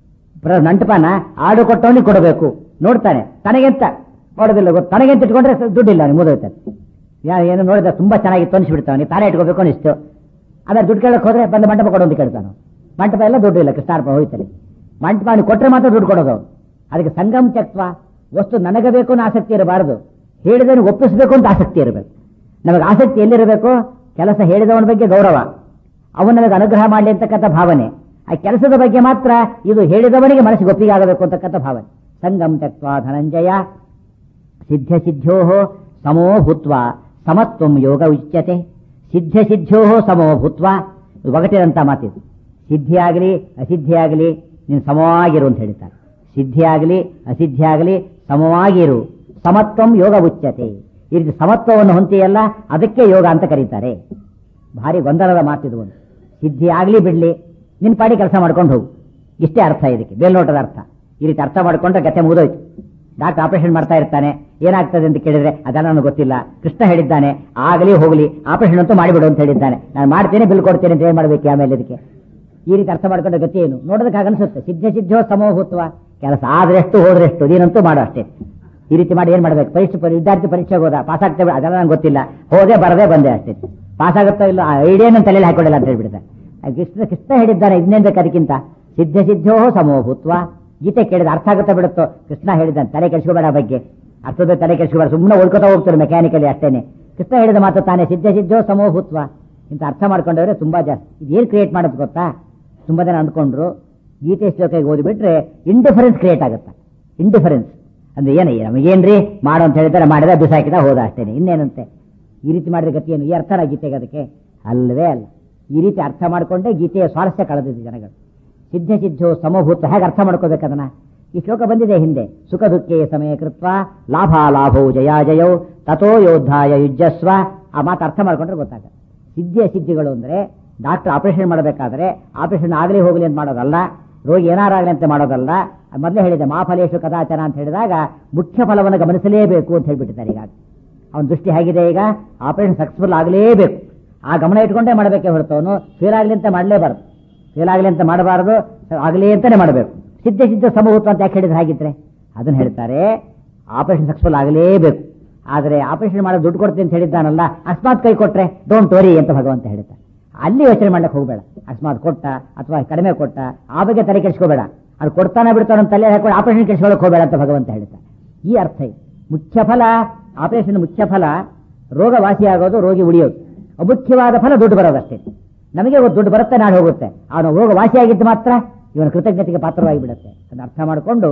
S1: ಮಂಟಪನ ಆರ್ಡರ್ ಕೊಟ್ಟವನಿಗೆ ಕೊಡಬೇಕು. ನೋಡ್ತಾನೆ, ತನಗೆಂತ ಮಾಡೋದಿಲ್ಲ, ಗೊತ್ತು ತನಗೆಂತ ಇಟ್ಕೊಂಡ್ರೆ ದುಡ್ಡಿಲ್ಲ ಅವನಿಗೆ, ಮುದೋಯ್ತಾನೆ. ಏನು ನೋಡಿದ್ರೆ ತುಂಬಾ ಚೆನ್ನಾಗಿತ್ತು ಅನಿಸ್ಬಿಡ್ತಾವನಿ, ತಾನೇ ಇಟ್ಕೋಬೇಕು ಅನಿಸ್ತು. ಅದ್ರ ದುಡ್ಡು ಕೇಳಕ್ ಹೋದ್ರೆ ಬಂದು ಮಂಟಪ ಕೊಡು ಅಂತ ಕೇಳ್ತಾನ. ಮಂಟಪ ಎಲ್ಲ ದುಡ್ಡು ಇಲ್ಲ, ಕೃಷ್ಣಾರ್ಪ ಹೋಯ್ತಾನೆ. ಮಂಟಪ ಅವನಿಗೆ ಕೊಟ್ಟರೆ ಮಾತ್ರ ದುಡ್ಡು ಕೊಡೋದು. ಅದಕ್ಕೆ ಸಂಗಮ್ ತ್ಯಕ್ವಾ, ವಸ್ತು ನನಗೆ ಬೇಕು ಅನ್ನೋ ಆಸಕ್ತಿ ಇರಬಾರದು, ಹೇಳಿದವನಿಗೆ ಒಪ್ಪಿಸಬೇಕು ಅಂತ ಆಸಕ್ತಿ ಇರಬೇಕು. ನಮಗೆ ಆಸಕ್ತಿ ಎಲ್ಲಿರಬೇಕು? ಕೆಲಸ ಹೇಳಿದವನ ಬಗ್ಗೆ ಗೌರವ, ಅವನು ನಮಗೆ ಅನುಗ್ರಹ ಮಾಡಲಿ ಅಂತಕ್ಕಂಥ ಭಾವನೆ. ಆ ಕೆಲಸದ ಬಗ್ಗೆ ಮಾತ್ರ ಇದು ಹೇಳಿದವನಿಗೆ ಮನಸ್ಸಿಗೆ ಒಪ್ಪಿಗೆ ಆಗಬೇಕು ಅಂತಕ್ಕಂಥ ಭಾವನೆ. ಸಂಗಮ್ ತ್ಯಕ್ವಾ ಧನಂಜಯ ಸಿದ್ಧ ಸಿದ್ಧೋ ಸಮೋ ಭೂತ್ವ ಸಮತ್ವಂ ಯೋಗ ಉಚ್ಯತೆ. ಸಿದ್ಧ ಸಿದ್ಧೋ ಸಮೋ ಭೂತ್ವ, ಒಗಟಿದಂತ ಮಾತಿದು. ಸಿದ್ಧಿಯಾಗಲಿ ಅಸಿದ್ಧಿಯಾಗಲಿ ನೀನು ಸಮವಾಗಿರು ಅಂತ ಹೇಳ್ತಾರೆ. ಸಿದ್ಧಿಯಾಗಲಿ ಅಸಿದ್ಧಿಯಾಗಲಿ ಸಮವಾಗಿರು. ಸಮತ್ವಂ ಯೋಗ ಉಚ್ಯತೆ. ಈ ರೀತಿ ಸಮತ್ವವನ್ನು ಹೊಂದಿಯಲ್ಲ, ಅದಕ್ಕೆ ಯೋಗ ಅಂತ ಕರೀತಾರೆ. ಭಾರಿ ಗೊಂದಲದ ಮಾತಿದು. ಒಂದು ಸಿದ್ಧಿ ಆಗ್ಲಿ ಬಿಡ್ಲಿ, ನಿನ್ ಪಾಡಿ ಕೆಲಸ ಮಾಡ್ಕೊಂಡು ಹೋಗು, ಇಷ್ಟೇ ಅರ್ಥ ಇದಕ್ಕೆ, ಬೇಲ್ನೋಟದ ಅರ್ಥ. ಈ ರೀತಿ ಅರ್ಥ ಮಾಡ್ಕೊಂಡ್ರೆ ಗತೆ ಮುಗಿದೋಯ್ತು. ಡಾಕ್ಟರ್ ಆಪರೇಷನ್ ಮಾಡ್ತಾ ಇರ್ತಾನೆ, ಏನಾಗ್ತದೆ ಅಂತ ಕೇಳಿದ್ರೆ ಅದೆಲ್ಲ ನನಗೆ ಗೊತ್ತಿಲ್ಲ, ಕೃಷ್ಣ ಹೇಳಿದ್ದಾನೆ ಆಗಲಿ ಹೋಗ್ಲಿ ಆಪರೇಷನ್ ಅಂತೂ ಮಾಡಿಬಿಡು ಅಂತ ಹೇಳಿದ್ದಾನೆ, ನಾನು ಮಾಡ್ತೇನೆ ಬಿಲ್ ಕೊಡ್ತೇನೆ ಅಂತ ಏನ್ ಮಾಡ್ಬೇಕು ಆಮೇಲೆ ಇದಕ್ಕೆ? ಈ ರೀತಿ ಅರ್ಥ ಮಾಡ್ಕೊಂಡ್ರೆ ಗತಿ ಏನು? ನೋಡೋದಕ್ಕೆ ಅನಿಸುತ್ತೆ ಸಿದ್ಧ ಸಿದ್ಧೋ ಸಮೋಭೂತ್ವ, ಕೆಲಸ ಆದ್ರೆಷ್ಟು ಹೋದ್ರೆಷ್ಟು, ನೀನಂತೂ ಮಾಡೋ ಅಷ್ಟೇ. ಈ ರೀತಿ ಮಾಡಿ ಏನ್ ಮಾಡ್ಬೇಕು? ಪರೀಕ್ಷೆ ವಿದ್ಯಾರ್ಥಿ ಪರೀಕ್ಷೆಗೆ ಹೋದ, ಪಾಸ್ ಆಗ್ತೇವೆ ಅದೆಲ್ಲ ನಂಗೆ ಗೊತ್ತಿಲ್ಲ, ಹೋದೆ ಬರದೆ ಬಂದೆ ಅಷ್ಟೇ. ಪಾಸ್ ಆಗುತ್ತೋ ಇಲ್ಲ ಐಡಿಯಾ ನನ್ನ ತಲೆಯಲ್ಲಿ ಹಾಕೊಂಡಿಲ್ಲ ಅಂತ ಹೇಳ್ಬಿಡ್ತಾರೆ. ಕೃಷ್ಣ ಕೃಷ್ಣ ಹೇಳಿದ್ದಾನೆ ಇನ್ನೇನ್ ಅದಕ್ಕಿಂತ ಸಿದ್ಧ ಸಿದ್ಧೋ ಸಮೋಭೂತ್ವ. ಗೀತೆ ಕೇಳಿದ ಅರ್ಥ ಆಗುತ್ತಾ ಬಿಡುತ್ತೋ? ಕೃಷ್ಣ ಹೇಳಿದ್ದಾನೆ, ತಲೆ ಕೆಡಿಸ್ಕೋಬೇಡ ಬಗ್ಗೆ, ಅರ್ಥದ ತಲೆ ಕೆಡಿಸ್ಕೋಬೇಡ, ಸುಮ್ಮನೆ ಓಡ್ಕೋತಾ ಹೋಗ್ತಾರೆ ಮೆಕ್ಯಾನಿಕಲಿ ಅಷ್ಟೇನೆ. ಕೃಷ್ಣ ಹೇಳಿದ ಮಾತು ತಾನೇ, ಸಿದ್ಧ ಸಿದ್ಧೋ ಸಮೋಭೂತ್ವ ಇಂಥ ಅರ್ಥ ಮಾಡ್ಕೊಂಡವ್ರೆ ತುಂಬಾ ಜಾಸ್ತಿ. ಇದೇನು ಕ್ರಿಯೇಟ್ ಮಾಡೋದು ಗೊತ್ತಾ? ತುಂಬಾ ಜನ ಅಂದ್ಕೊಂಡ್ರು ಗೀತೆ ಶ್ಲೋಕ ಓದಿಬಿಟ್ರೆ ಇಂಡಿಫರೆನ್ಸ್ ಕ್ರಿಯೇಟ್ ಆಗುತ್ತೆ. ಇಂಡಿಫರೆನ್ಸ್ ಅಂದ್ರೆ ಏನ ನಮಗೇನ್ರಿ ಮಾಡು ಅಂತ ಹೇಳಿದ್ರೆ ಮಾಡಿದ ಬಿಸಾಕಿದ ಹೋದ ಅಷ್ಟೇನೆ, ಇನ್ನೇನಂತೆ. ಈ ರೀತಿ ಮಾಡಿದ ಗತಿ ಏನು? ಈ ಅರ್ಥನ ಗೀತೆಗೆ ಅದಕ್ಕೆ ಅಲ್ಲವೇ ಅಲ್ಲ. ಈ ರೀತಿ ಅರ್ಥ ಮಾಡಿಕೊಂಡೇ ಗೀತೆಯ ಸ್ವಾರಸ್ಯ ಕಳೆದಿದೆ ಜನಗಳು. ಸಿದ್ಧ ಸಿದ್ಧೋ ಸಮಭೂತ ಹೇಗೆ ಅರ್ಥ ಮಾಡ್ಕೋಬೇಕು ಅದನ್ನ? ಈ ಶ್ಲೋಕ ಬಂದಿದೆ ಹಿಂದೆ, ಸುಖ ದುಃಖೇ ಸಮಯ ಕೃತ್ವ ಲಾಭ ಲಾಭೋ ಜಯಾ ಜಯೌ ತಥೋ ಯೋದ್ಧಾಯ ಯುಜ್ಯಸ್ವ. ಆ ಮಾತು ಅರ್ಥ ಮಾಡ್ಕೊಂಡ್ರೆ ಗೊತ್ತಾಗುತ್ತೆ. ಸಿದ್ಧಿಯ ಸಿದ್ಧಿಗಳು ಅಂದ್ರೆ ಡಾಕ್ಟರ್ ಆಪರೇಷನ್ ಮಾಡಬೇಕಾದ್ರೆ ಆಪರೇಷನ್ ಆಗಲಿ ಹೋಗಲಿ ಅಂತ ಮಾಡೋದಲ್ಲ, ರೋಗಿ ಏನಾರಾಗಲಿ ಅಂತ ಮಾಡೋದಲ್ಲ. ಮೊದಲೇ ಹೇಳಿದೆ ಮಾ ಫಲೇಶು ಕದಾಚನ ಅಂತ ಹೇಳಿದಾಗ ಮುಖ್ಯ ಫಲವನ್ನು ಗಮನಿಸಲೇಬೇಕು ಅಂತ ಹೇಳ್ಬಿಟ್ಟಿದ್ದಾರೆ. ಈಗ ಅವನ ದೃಷ್ಟಿ ಹೇಗಿದೆ, ಈಗ ಆಪರೇಷನ್ ಸಕ್ಸಸ್ಫುಲ್ ಆಗಲೇಬೇಕು, ಆ ಗಮನ ಇಟ್ಕೊಂಡೇ ಮಾಡಬೇಕೇ ಹೊರತು ಅವನು ಫೇಲ್ ಆಗಲಿ ಅಂತ ಮಾಡಲೇಬಾರ್ದು. ಫೇಲ್ ಆಗಲಿ ಅಂತ ಮಾಡಬಾರದು, ಆಗಲಿ ಅಂತಾನೆ ಮಾಡಬೇಕು. ಸಿದ್ಧ ಸಿದ್ಧ ಸಮಭೂತ ಅಂತ ಯಾಕೆ ಹೇಳಿದ್ರೆ ಹಾಗಿದ್ರೆ ಅದನ್ನ ಹೇಳ್ತಾರೆ. ಆಪರೇಷನ್ ಸಕ್ಸಸ್ಫುಲ್ ಆಗಲೇಬೇಕು, ಆದರೆ ಆಪರೇಷನ್ ಮಾಡೋ ದುಡ್ಡು ಕೊಡ್ತೀನಿ ಅಂತ ಹೇಳಿದ್ದಾನಲ್ಲ, ಅಕಸ್ಮಾತ್ ಕೈ ಕೊಟ್ರೆ ಡೋಂಟ್ ವರಿ ಅಂತ ಭಗವಂತ ಹೇಳ್ತಾರೆ. ಅಲ್ಲಿ ಯೋಚನೆ ಮಾಡ್ಲಿಕ್ಕೆ ಹೋಗಬೇಡ. ಅಕಸ್ಮಾತ್ ಕೊಟ್ಟ ಅಥವಾ ಕಡಿಮೆ ಕೊಟ್ಟ ಆ ಬಗ್ಗೆ ತಲೆ ಕೆಡಿಸ್ಕೋಬೇಡ. ಅದು ಕೊಡ್ತಾನೆ ಬಿಡ್ತಾನೆ ತಲೆ ಹಾಕೊಂಡು ಆಪರೇಷನ್ ಕೆಡಿಸ್ಕೊಳ್ಳೋಕೆ ಹೋಗಬೇಡ ಅಂತ ಭಗವಂತ ಹೇಳ್ತಾರೆ. ಈ ಅರ್ಥ ಇದೆ. ಮುಖ್ಯ ಫಲ ಆಪರೇಷನ್, ಮುಖ್ಯ ಫಲ ರೋಗ ವಾಸಿಯಾಗೋದು, ರೋಗಿ ಉಳಿಯೋದು. ಅಮುಖ್ಯವಾದ ಫಲ ದುಡ್ಡು ಬರೋದಷ್ಟೇ. ನಮಗೆ ದುಡ್ಡು ಬರುತ್ತೆ, ನಾಳೆ ಹೋಗುತ್ತೆ. ಅವನು ರೋಗ ವಾಸಿಯಾಗಿದ್ದು ಮಾತ್ರ ಇವನ ಕೃತಜ್ಞತೆಗೆ ಪಾತ್ರವಾಗಿ ಬಿಡುತ್ತೆ. ಅದನ್ನ ಅರ್ಥ ಮಾಡಿಕೊಂಡು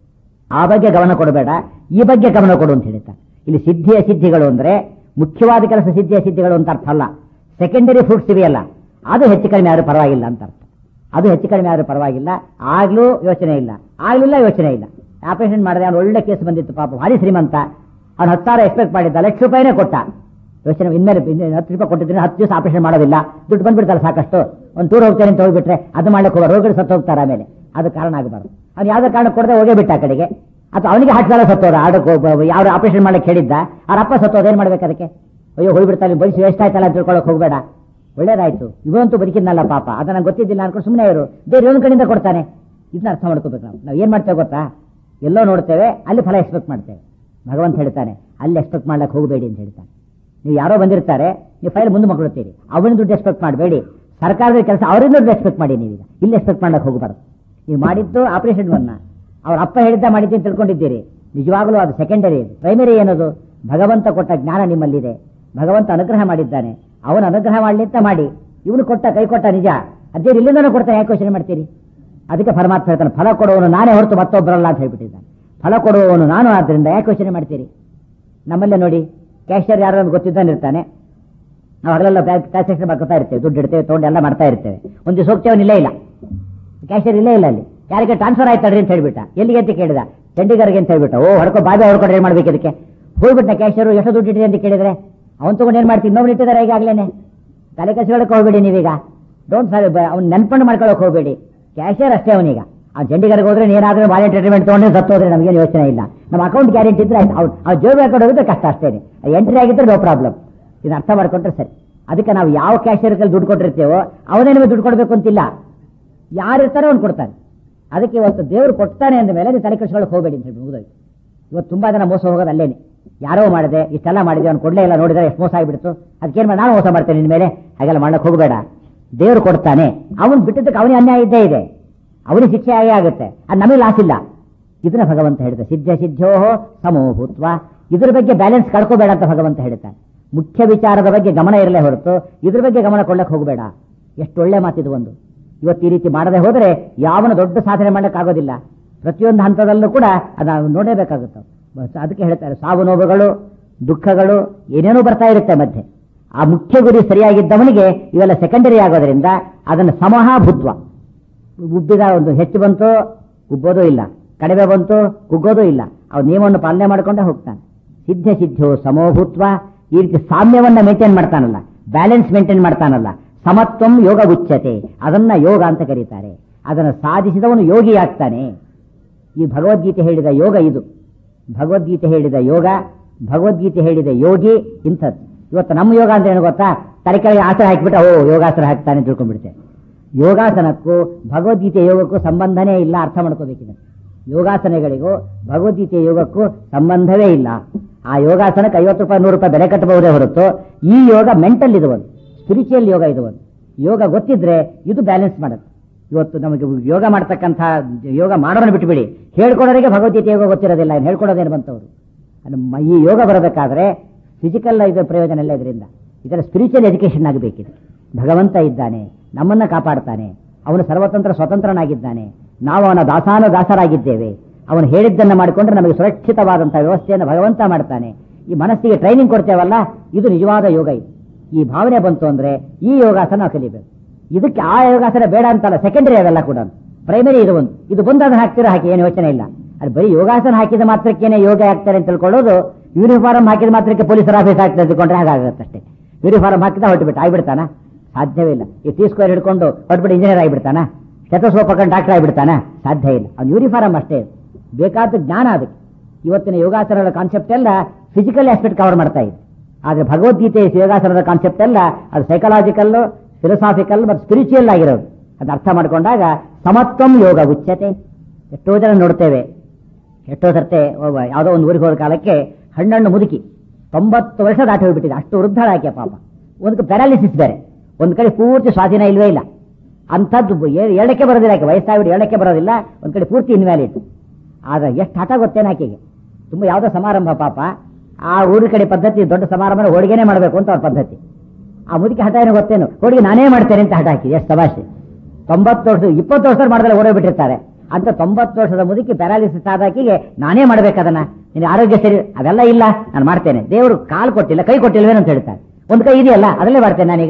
S1: ಆ ಬಗ್ಗೆ ಗಮನ ಕೊಡಬೇಡ, ಈ ಬಗ್ಗೆ ಗಮನ ಕೊಡು ಅಂತ ಹೇಳ್ತಾರೆ. ಇಲ್ಲಿ ಸಿದ್ಧಿಯ ಸಿದ್ಧಿಗಳು ಅಂದ್ರೆ ಮುಖ್ಯವಾದ ಕೆಲಸ ಸಿದ್ಧಿಯ ಸಿದ್ಧಿಗಳು ಅಂತ ಅರ್ಥ ಅಲ್ಲ. ಸೆಕೆಂಡರಿ ಫ್ರೂಟ್ಸ್ ಇವೆಯಲ್ಲ, ಅದು ಹೆಚ್ಚು ಕಡಿಮೆ ಆದ್ರೂ ಪರವಾಗಿಲ್ಲ ಅಂತ ಅರ್ಥ. ಅದು ಹೆಚ್ಚು ಕಡಿಮೆ ಆದ್ರೂ ಪರವಾಗಿಲ್ಲ, ಆಗ್ಲೂ ಯೋಚನೆ ಇಲ್ಲ, ಆಗ್ಲಿಲ್ಲ ಯೋಚನೆ ಇಲ್ಲ. ಆಪರೇಷನ್ ಮಾಡಿದೆ, ಅವ್ನು ಒಳ್ಳೆ ಕೇಸ್ ಬಂದಿತ್ತು, ಪಾಪ ಭಾರಿ ಶ್ರೀಮಂತ, ಅವ್ನು ಹತ್ತು ಸಾವಿರ ಎಕ್ಸ್ಪೆಕ್ಟ್ ಮಾಡಿದ್ದ, ಲಕ್ಷ ರೂಪಾಯಿನೇ ಕೊಟ್ಟ. ಯೋಚನೆ ಇನ್ಮೇಲೆ ಹತ್ತು ರೂಪಾಯಿ ಕೊಟ್ಟಿದ್ರೆ ಹತ್ತು ದಿವಸ ಆಪರೇಷನ್ ಮಾಡೋದಿಲ್ಲ, ದುಡ್ಡು ಬಂದ್ಬಿಡ್ತಾರೆ ಸಾಕಷ್ಟು, ಒಂದು ಟೂರ್ ಹೋಗ್ತೇನೆ ಅಂತ ಹೋಗ್ಬಿಟ್ರೆ ಅದು ಮಾಡ್ಲಿಕ್ಕೆ ಹೋಗ ರೋಗಿಗಳು ಸತ್ತು ಹೋಗ್ತಾರೆ. ಆಮೇಲೆ ಅದು ಕಾರಣ ಆಗಬಾರ್ದು. ಅವ್ನು ಯಾವ್ದೋ ಕಾರಣ ಕೊಡದೆ ಹೋಗೇ ಬಿಟ್ಟ ಆ ಕಡೆಗೆ, ಅಥವಾ ಅವನಿಗೆ ಹಾಕ್ಸಾಲ ಸತ್ತೋದ, ಆಡಕ್ಕೆ ಯಾರು ಆಪರೇಷನ್ ಮಾಡಕ್ಕೆ ಹೇಳಿದ್ದ ಅವ್ರ ಅಪ್ಪ ಸತ್ತೋದ, ಏನ್ ಮಾಡ್ಬೇಕು ಅದಕ್ಕೆ? ಅಯ್ಯೋ ಹೋಗ್ಬಿಡ್ತಾನೆ, ಬಯಸಿ ವೇಸ್ಟ್ ಆಯ್ತಲ್ಲ ಅಂತ ತಿಳ್ಕೊಳಕ್ ಹೋಗ್ಬೇಡ. ಒಳ್ಳೇದಾಯ್ತು, ಇವನಂತೂ ಬದುಕಿದ್ನಲ್ಲ ಪಾಪ, ಅದ ನಂಗೆ ಗೊತ್ತಿದ್ದಿಲ್ಲ ಅನ್ಕೊಂಡು ಸುಮ್ಮನೆ ಇವರು, ಬೇರೆ ಒಂದು ಕಡೆಯಿಂದ ಕೊಡ್ತಾನೆ. ಇದನ್ನ ಅರ್ಥ ಮಾಡ್ಕೋಬೇಕು. ನಾವು ನಾವು ಏನ್ ಮಾಡ್ತೇವೆ ಗೊತ್ತಾ? ಎಲ್ಲೋ ನೋಡ್ತೇವೆ, ಅಲ್ಲಿ ಫಲ ಎಕ್ಸ್ಪೆಕ್ಟ್ ಮಾಡ್ತೇವೆ. ಭಗವಂತ ಹೇಳ್ತಾನೆ ಅಲ್ಲಿ ಎಕ್ಸ್ಪೆಕ್ಟ್ ಮಾಡ್ಲಿಕ್ಕೆ ಹೋಗಬೇಡಿ ಅಂತ ಹೇಳ್ತಾನೆ. ನೀವು ಯಾರೋ ಬಂದಿರ್ತಾರೆ, ನೀವು ಫೈಲ್ ಮುಂದೆ ಮಕ್ಕಳುತ್ತೀರಿ, ಅವನ ದುಡ್ಡು ಎಕ್ಸ್ಪೆಕ್ಟ್ ಮಾಡಬೇಡಿ. ಸರ್ಕಾರದ ಕೆಲಸ ಅವರಿಂದ ದುಡ್ಡು ಎಕ್ಸ್ಪೆಕ್ಟ್ ಮಾಡಿ. ನೀವೀಗ ಇಲ್ಲಿ ಎಕ್ಸ್ಪೆಕ್ಟ್ ಮಾಡ್ಲಿಕ್ಕೆ ಹೋಗಬಾರ್ದು. ನೀವು ಮಾಡಿದ್ದು ಆಪರೇಷನ್ ವನ್ನ ಅವ್ರ ಅಪ್ಪ ಹೇಳಿದ್ದ ಮಾಡಿದ್ದು ತಿಳ್ಕೊಂಡಿದ್ದೀರಿ, ನಿಜವಾಗಲೂ ಅದು ಸೆಕೆಂಡರಿ. ಪ್ರೈಮರಿ ಏನದು? ಭಗವಂತ ಕೊಟ್ಟ ಜ್ಞಾನ ನಿಮ್ಮಲ್ಲಿದೆ, ಭಗವಂತ ಅನುಗ್ರಹ ಮಾಡಿದ್ದಾನೆ, ಅವನ ಅನುಗ್ರಹ ಮಾಡಲಿ ಅಂತ ಮಾಡಿ. ಇವನು ಕೊಟ್ಟ ಕೈ ಕೊಟ್ಟ ನಿಜ, ಅದೇ ಇಲ್ಲಿಂದನೂ ಕೊಡ್ತಾನೆ, ಯಾಕೆ ಯೋಚನೆ ಮಾಡ್ತೀರಿ? ಅದಕ್ಕೆ ಪರಮಾತ್ಮ ಹೇಳ್ತಾನೆ, ಫಲ ಕೊಡುವವನು ನಾನೇ ಹೊರತು ಮತ್ತೊಬ್ಬರಲ್ಲ ಅಂತ ಹೇಳ್ಬಿಟ್ಟಿದ್ದಾನೆ. ಫಲ ಕೊಡುವವನು ನಾನು, ಆದ್ರಿಂದ ಯಾಕೆ ಯೋಚನೆ ಮಾಡ್ತೀರಿ? ನಮ್ಮಲ್ಲೇ ನೋಡಿ, ಕ್ಯಾಶಿಯರ್ ಯಾರೋ ಗೊತ್ತಿದ್ದಾನೆ ಇರ್ತಾನೆ, ನಾವು ಹಗಲೆಲ್ಲ ಟ್ರಾನ್ಸಾಕ್ಷನ್ ಮಾಡ್ಕೊತಾ ಇರ್ತೇವೆ, ದುಡ್ಡು ಇಡ್ತೇವೆ, ತೊಗೊಂಡು ಎಲ್ಲ ಮಾಡ್ತಾ ಇರ್ತೇವೆ. ಒಂದು ದಿವಸ ಹೋಗ್ತೇವೆ, ಇಲ್ಲೇ ಇಲ್ಲ, ಕ್ಯಾಶಿಯರ್ ಇಲ್ಲೇ ಇಲ್ಲ. ಅಲ್ಲಿ ಯಾರಿಗೆ ಟ್ರಾನ್ಸ್ಫರ್ ಆಯ್ತಾಡ್ರಿ ಅಂತ ಹೇಳ್ಬಿಟ್ಟ. ಎಲ್ಲಿಗೆ ಅಂತ ಕೇಳಿದ, ಚಂಡೀಗರ್ಗೆ ಅಂತ ಹೇಳ್ಬಿಟ್ಟ. ಓ ಹೊಡ್ಕೊ ಬಾಬೆ ಹೊಡ್ಕೊಂಡ್ರೆ ಏನ್ ಮಾಡ್ಬೇಕು ಇದಕ್ಕೆ? ಹೋಗ್ಬಿಟ್ಟ ಕ್ಯಾಶಿಯರ್, ಎಷ್ಟು ದುಡ್ಡು ಇಟ್ಟಿದೆ ಅಂತ ಕೇಳಿದ್ರೆ ಅವ್ನು ತಗೊಂಡು ಏನ್ ಮಾಡ್ತೀವಿ? ಇನ್ನೊಬ್ರು ಇಟ್ಟಿದ್ದಾರೆ ಈಗಾಗಲೇ. ತಲೆ ಕೆಡಿಸ್ಕೊಳ್ಳೋಕೆ ಹೋಗ್ಬೇಡಿ ನೀವೀಗ. ಡೋಂಟ್ ಸಾರಿ, ಅವ್ನು ನೆನ್ಪಂಡು ಮಾಡ್ಕೊಳ್ಳೋಕೆ ಹೋಗ್ಬೇಡಿ. ಕ್ಯಾಶಿಯರ್ ಅಷ್ಟೇ ಅವನೀಗ. ಆ ಚಂಡೀಗರ್ಗೆ ಹೋದ್ರೆ ಏನಾದ್ರೂ ವಾಲೆಂಟ್ ಟ್ರೀಟ್ಮೆಂಟ್ ತಗೊಂಡ್ರೆ ಸತ್ತೋದ್ರೆ ನಮಗೇನು ಯೋಚನೆ ಇಲ್ಲ. ನಮ್ಮ ಅಕೌಂಟ್ ಗ್ಯಾರಂಟಿ ಇದ್ರೆ ಆಯ್ತು, ಅವ್ನು ಆ ಜೋಬ್ ಹಾಕೊಂಡು ಹೋಗಿದ್ರೆ ಕಷ್ಟ ಅಷ್ಟೇ. ಎಂಟ್ರಿ ಆಗಿದ್ರೆ ನೋ ಪ್ರಾಬ್ಲಮ್. ಇದನ್ನ ಅರ್ಥ ಮಾಡ್ಕೊಂಡ್ರೆ ಸರಿ. ಅದಕ್ಕೆ ನಾವು ಯಾವ ಕ್ಯಾಶಿಯರ್ ಕಲ್ಲಿ ದುಡ್ಡು ಕೊಟ್ಟಿರ್ತೇವೋ ಅವನೇ ನಿಮಗೆ ದುಡ್ಡು ಕೊಡಬೇಕು ಅಂತಿಲ್ಲ. ಯಾರಿರ್ತಾರೋ ಅವ್ನು ಕೊಡ್ತಾನೆ. ಅದಕ್ಕೆ ಇವತ್ತು ದೇವರು ಕೊಡ್ತಾನೆ ಅಂದ ಮೇಲೆ ನೀವು ತಲೆ ಕೆಡಿಸ್ಕೊಳ್ಳೋಕೆ ಹೋಗಬೇಡಿ ಅಂತ ಹೇಳಿ ಮುಗಿದೋಯ್ತು. ಇವತ್ತು ತುಂಬಾ ಜನ ಮೋಸ ಹೋಗೋದು ಅಲ್ಲೇನೆ. ಯಾರೋ ಮಾಡಿದೆ, ಇಷ್ಟೆಲ್ಲ ಮಾಡಿದೆ, ಅವ್ನು ಕೊಡ್ಲೇ ಇಲ್ಲ, ನೋಡಿದ್ರೆ ಎಷ್ಟು ಮೋಸ ಆಗಿಬಿಡ್ತು, ಅದಕ್ಕೇನು ಮಾಡಿ ನಾನು ಮೋಸ ಮಾಡ್ತೇನೆ ನಿನ್ನ ಮೇಲೆ, ಹಾಗೆಲ್ಲ ಮಾಡಕ್ಕೆ ಹೋಗಬೇಡ. ದೇವರು ಕೊಡ್ತಾನೆ, ಅವನು ಬಿಟ್ಟಿದ್ದಕ್ಕೆ ಅವನಿಗೆ ಅನ್ಯಾಯ ಇದ್ದೇ ಇದೆ, ಅವನಿಗೆ ಶಿಕ್ಷೆ ಆಗೇ ಆಗುತ್ತೆ, ಅದು ನಮಗೆ ಲಾಸ್ ಇಲ್ಲ. ಇದನ್ನ ಭಗವಂತ ಹೇಳಿದ, ಸಿದ್ಧ ಸಿದ್ಧೋ ಸಮೋಭೂತ್ವ. ಇದ್ರ ಬಗ್ಗೆ ಬ್ಯಾಲೆನ್ಸ್ ಕಳ್ಕೋಬೇಡ ಅಂತ ಭಗವಂತ ಹೇಳ್ತಾನೆ. ಮುಖ್ಯ ವಿಚಾರದ ಬಗ್ಗೆ ಗಮನ ಇರಲೇ ಹೊರತು ಇದ್ರ ಬಗ್ಗೆ ಗಮನ ಕೊಡ್ಲಕ್ಕೆ ಹೋಗಬೇಡ. ಎಷ್ಟು ಒಳ್ಳೆ ಮಾತಿದು ಒಂದು. ಇವತ್ತು ಈ ರೀತಿ ಮಾಡದೆ ಹೋದರೆ ಯಾವನ ದೊಡ್ಡ ಸಾಧನೆ ಮಾಡಕ್ಕಾಗೋದಿಲ್ಲ. ಪ್ರತಿಯೊಂದು ಹಂತದಲ್ಲೂ ಕೂಡ ಅದನ್ನು ನೋಡಲೇಬೇಕಾಗುತ್ತೆ. ಅದಕ್ಕೆ ಹೇಳ್ತಾರೆ, ಸಾವು ನೋವುಗಳು, ದುಃಖಗಳು ಏನೇನೋ ಬರ್ತಾ ಇರುತ್ತೆ ಮಧ್ಯೆ. ಆ ಮುಖ್ಯ ಗುರಿ ಸರಿಯಾಗಿದ್ದವನಿಗೆ ಇವೆಲ್ಲ ಸೆಕೆಂಡರಿ ಆಗೋದ್ರಿಂದ ಅದನ್ನು ಸಮಹಾಭೂತ್ವ. ಉಬ್ಬಿದ ಒಂದು ಹೆಚ್ಚು ಬಂತು ಉಬ್ಬೋದೂ ಇಲ್ಲ, ಕಡಿಮೆ ಬಂತು ಕುಗ್ಗೋದೂ ಇಲ್ಲ. ಅವ್ನು ನಿಯಮವನ್ನು ಪಾಲನೆ ಮಾಡಿಕೊಂಡೇ ಹೋಗ್ತಾನೆ. ಸಿದ್ಧ ಸಿದ್ಧೋ ಸಮೋಭೂತ್ವ. ಈ ರೀತಿ ಸಾಮ್ಯವನ್ನ ಮೇಂಟೈನ್ ಮಾಡ್ತಾನಲ್ಲ, ಬ್ಯಾಲೆನ್ಸ್ ಮೇಂಟೈನ್ ಮಾಡ್ತಾನಲ್ಲ, ಸಮತ್ವಂ ಯೋಗ ಉಚ್ಯತೆ, ಅದನ್ನ ಯೋಗ ಅಂತ ಕರೀತಾರೆ. ಅದನ್ನು ಸಾಧಿಸಿದವನು ಯೋಗಿ ಆಗ್ತಾನೆ. ಈ ಭಗವದ್ಗೀತೆ ಹೇಳಿದ ಯೋಗ ಇದು. ಭಗವದ್ಗೀತೆ ಹೇಳಿದ ಯೋಗ, ಭಗವದ್ಗೀತೆ ಹೇಳಿದ ಯೋಗಿ ಇಂಥದ್ದು. ಇವತ್ತು ನಮ್ಮ ಯೋಗ ಅಂತ ಏನು ಗೊತ್ತಾ? ತಲೆ ಕೆಳಗೆ ಆಸನ ಹಾಕಿಬಿಟ್ಟು ಓ ಯೋಗಾಸನ ಹಾಕ್ತಾನೆ ತಿಳ್ಕೊಂಡ್ಬಿಡ್ತೇವೆ. ಯೋಗಾಸನಕ್ಕೂ ಭಗವದ್ಗೀತೆ ಯೋಗಕ್ಕೂ ಸಂಬಂಧನೇ ಇಲ್ಲ. ಅರ್ಥ ಮಾಡ್ಕೋಬೇಕಿದೆ. ಯೋಗಾಸನಗಳಿಗೂ ಭಗವದ್ಗೀತೆ ಯೋಗಕ್ಕೂ ಸಂಬಂಧವೇ ಇಲ್ಲ. ಆ ಯೋಗಾಸನಕ್ಕೆ ಐವತ್ತು ರೂಪಾಯಿ ನೂರು ರೂಪಾಯಿ ಬೆಲೆ ಕಟ್ಟಬಹುದೇ ಹೊರತು ಈ ಯೋಗ ಮೆಂಟಲ್ ಇದು ಒಂದು, ಸ್ಪಿರಿಚುವಲ್ ಯೋಗ ಇದು ಒಂದು. ಯೋಗ ಗೊತ್ತಿದ್ರೆ ಇದು ಬ್ಯಾಲೆನ್ಸ್ ಮಾಡುತ್ತೆ. ಇವತ್ತು ನಮಗೆ ಯೋಗ ಮಾಡ್ತಕ್ಕಂಥ ಯೋಗ ಮಾಡೋಣ ಬಿಟ್ಟುಬಿಡಿ, ಹೇಳ್ಕೊಡೋರಿಗೆ ಭಗವದ್ಗೀತೆ ಯೋಗ ಗೊತ್ತಿರೋದಿಲ್ಲ, ಹೇಳ್ಕೊಡೋದೇನು ಬಂತವರು. ಈ ಯೋಗ ಬರಬೇಕಾದ್ರೆ ಫಿಸಿಕಲ್ ಇದು ಪ್ರಯೋಜನ ಇಲ್ಲ. ಇದರಿಂದ ಇದರ ಸ್ಪಿರಿಚುವಲ್ ಎಜುಕೇಶನ್ ಆಗಬೇಕಿದೆ. ಭಗವಂತ ಇದ್ದಾನೆ, ನಮ್ಮನ್ನ ಕಾಪಾಡ್ತಾನೆ, ಅವನು ಸರ್ವತಂತ್ರ ಸ್ವತಂತ್ರನಾಗಿದ್ದಾನೆ, ನಾವು ಅವನ ದಾಸಾನ ದಾಸರಾಗಿದ್ದೇವೆ. ಅವನು ಹೇಳಿದ್ದನ್ನು ಮಾಡಿಕೊಂಡ್ರೆ ನಮಗೆ ಸುರಕ್ಷಿತವಾದಂತಹ ವ್ಯವಸ್ಥೆಯನ್ನು ಭಗವಂತ ಮಾಡ್ತಾನೆ. ಈ ಮನಸ್ಸಿಗೆ ಟ್ರೈನಿಂಗ್ ಕೊಡ್ತೇವಲ್ಲ, ಇದು ನಿಜವಾದ ಯೋಗ. ಇದು ಈ ಭಾವನೆ ಬಂತು ಅಂದ್ರೆ ಈ ಯೋಗಾಸನ ನಾವು ಕಲಿಬೇಕು. ಇದಕ್ಕೆ ಆ ಯೋಗಾಸನ ಬೇಡ ಅಂತಲ್ಲ, ಸೆಕೆಂಡರಿ ಅವೆಲ್ಲ ಕೂಡ, ಪ್ರೈಮರಿ ಇದು ಒಂದು. ಇದು ಬಂದು ಅದನ್ನ ಹಾಕ್ತಿರೋ ಹಾಕಿ ಏನು ಯೋಚನೆ ಇಲ್ಲ. ಅದು ಬರೀ ಯೋಗಾಸನ ಹಾಕಿದ ಮಾತ್ರಕ್ಕೇನೆ ಯೋಗ ಆಗ್ತಾರೆ ಅಂತ ತಿಳ್ಕೊಳ್ಳೋದು, ಯೂನಿಫಾರ್ಮ್ ಹಾಕಿದ ಮಾತ್ರಕ್ಕೆ ಪೊಲೀಸರ ಆಫೀಸ್ ಆಗ್ತದೆ ತಿಳ್ಕೊಂಡ್ರೆ ಹಾಗಾಗತ್ತಷ್ಟೇ. ಯೂನಿಫಾರ್ಮ್ ಹಾಕಿದ ಹೊರಟುಬಿಟ್ಟು ಆಗ್ಬಿಡ್ತಾನ? ಸಾಧ್ಯವೇ ಇಲ್ಲ. ಈ ಟಿ ಸ್ಕ್ವೇರ್ ಹಿಡ್ಕೊಂಡು ಹೊರಟುಬಿಟ್ಟು ಇಂಜಿನಿಯರ್ ಆಗಿಬಿಡ್ತಾನ? ಸ್ಟೆಥೋಸ್ಕೋಪ್ ಹಾಕೊಂಡು ಡಾಕ್ಟರ್ ಆಗಿಬಿಡ್ತಾನ? ಸಾಧ್ಯ ಇಲ್ಲ. ಅವ್ನು ಯೂನಿಫಾರ್ಮ್ ಅಷ್ಟೇ, ಬೇಕಾದ ಜ್ಞಾನ ಅದಕ್ಕೆ. ಇವತ್ತಿನ ಯೋಗಾಸನದ ಕಾನ್ಸೆಪ್ಟ್ ಎಲ್ಲ ಫಿಸಿಕಲ್ ಆಸ್ಪೆಕ್ಟ್ ಕವರ್ ಮಾಡ್ತಾ ಇದೆ. ಆದರೆ ಭಗವದ್ಗೀತೆ ಯೋಗಾಸನದ ಕಾನ್ಸೆಪ್ಟ್ ಎಲ್ಲ ಅದು ಸೈಕಲಾಜಿಕಲ್, ಫಿಲಸಾಫಿಕಲ್ ಮತ್ತು ಸ್ಪಿರಿಚುವಲ್ ಆಗಿರೋದು. ಅದು ಅರ್ಥ ಮಾಡಿಕೊಂಡಾಗ ಸಮತ್ವಂ ಯೋಗ ಉಚ್ಯತೆ. ಎಷ್ಟೋ ಜನ ನೋಡ್ತೇವೆ, ಎಷ್ಟೋ ಸರ್ತೆ ಯಾವುದೋ ಒಂದು ಊರಿಗೆ ಹೋದ ಕಾಲಕ್ಕೆ ಹಣ್ಣಣ್ಣು ಮುದುಕಿ ತೊಂಬತ್ತು ವರ್ಷ ದಾಟಿ ಹೋಗ್ಬಿಟ್ಟಿದೆ, ಅಷ್ಟು ವೃದ್ಧಳಾಕೆ ಪಾಪ. ಒಂದು ಪ್ಯಾರಾಲಿಸಿಸ್ ಬೇರೆ, ಒಂದು ಕಡೆ ಪೂರ್ತಿ ಸ್ವಾಧೀನ ಇಲ್ವೇ ಇಲ್ಲ. ಅಂಥದ್ದು ಎರಡಕ್ಕೆ ಬರೋದಿಲ್ಲ, ಆಕೆ ವಯಸ್ಸಾಗ್ಬಿಟ್ಟು ಎರಡಕ್ಕೆ ಬರೋದಿಲ್ಲ, ಒಂದು ಕಡೆ ಪೂರ್ತಿ ಇನ್ವ್ಯಾಲಿಡ್. ಆದ್ರೆ ಎಷ್ಟು ಹಠ ಗೊತ್ತೇನು ಆಕೆಗೆ, ತುಂಬ ಯಾವುದೋ ಸಮಾರಂಭ ಪಾಪ, ಆ ಊರ ಕಡೆ ಪದ್ಧತಿ ದೊಡ್ಡ ಸಮಾರಂಭ ಹೋಳಿಗೆನೇ ಮಾಡಬೇಕು ಅಂತ ಅವ್ರ ಪದ್ಧತಿ. ಆ ಮುದುಕಿ ಹಠ ಏನೋ ಗೊತ್ತೇನು, ಹೋಳಿಗೆ ನಾನೇ ಮಾಡ್ತೇನೆ ಅಂತ ಹಠ ಹಾಕಿ. ಎಷ್ಟು ತಮಾಷೆ! ತೊಂಬತ್ತು ವರ್ಷ ಇಪ್ಪತ್ತು ವರ್ಷ ಮಾಡಿದ್ರೆ ಓಡೋಗ್ಬಿಟ್ಟಿರ್ತಾರೆ ಅಂತ ತೊಂಬತ್ತು ವರ್ಷದ ಮುದುಕಿ ಪ್ಯಾರಾಲಿಸಿಸ್ ಆದಾಕಿಗೆ ನಾನೇ ಮಾಡ್ಬೇಕದನ್ನ, ನಿನ್ನ ಆರೋಗ್ಯ ಸರಿ ಅದೆಲ್ಲ ಇಲ್ಲ, ನಾನು ಮಾಡ್ತೇನೆ. ದೇವರು ಕಾಲು ಕೊಟ್ಟಿಲ್ಲ, ಕೈ ಕೊಟ್ಟಿಲ್ವೇನು ಅಂತ ಹೇಳ್ತಾರೆ. ಒಂದು ಕೈ ಇದೆಯಲ್ಲ, ಅದರಲ್ಲೇ ಮಾಡ್ತೇನೆ ನಾನೀಗ.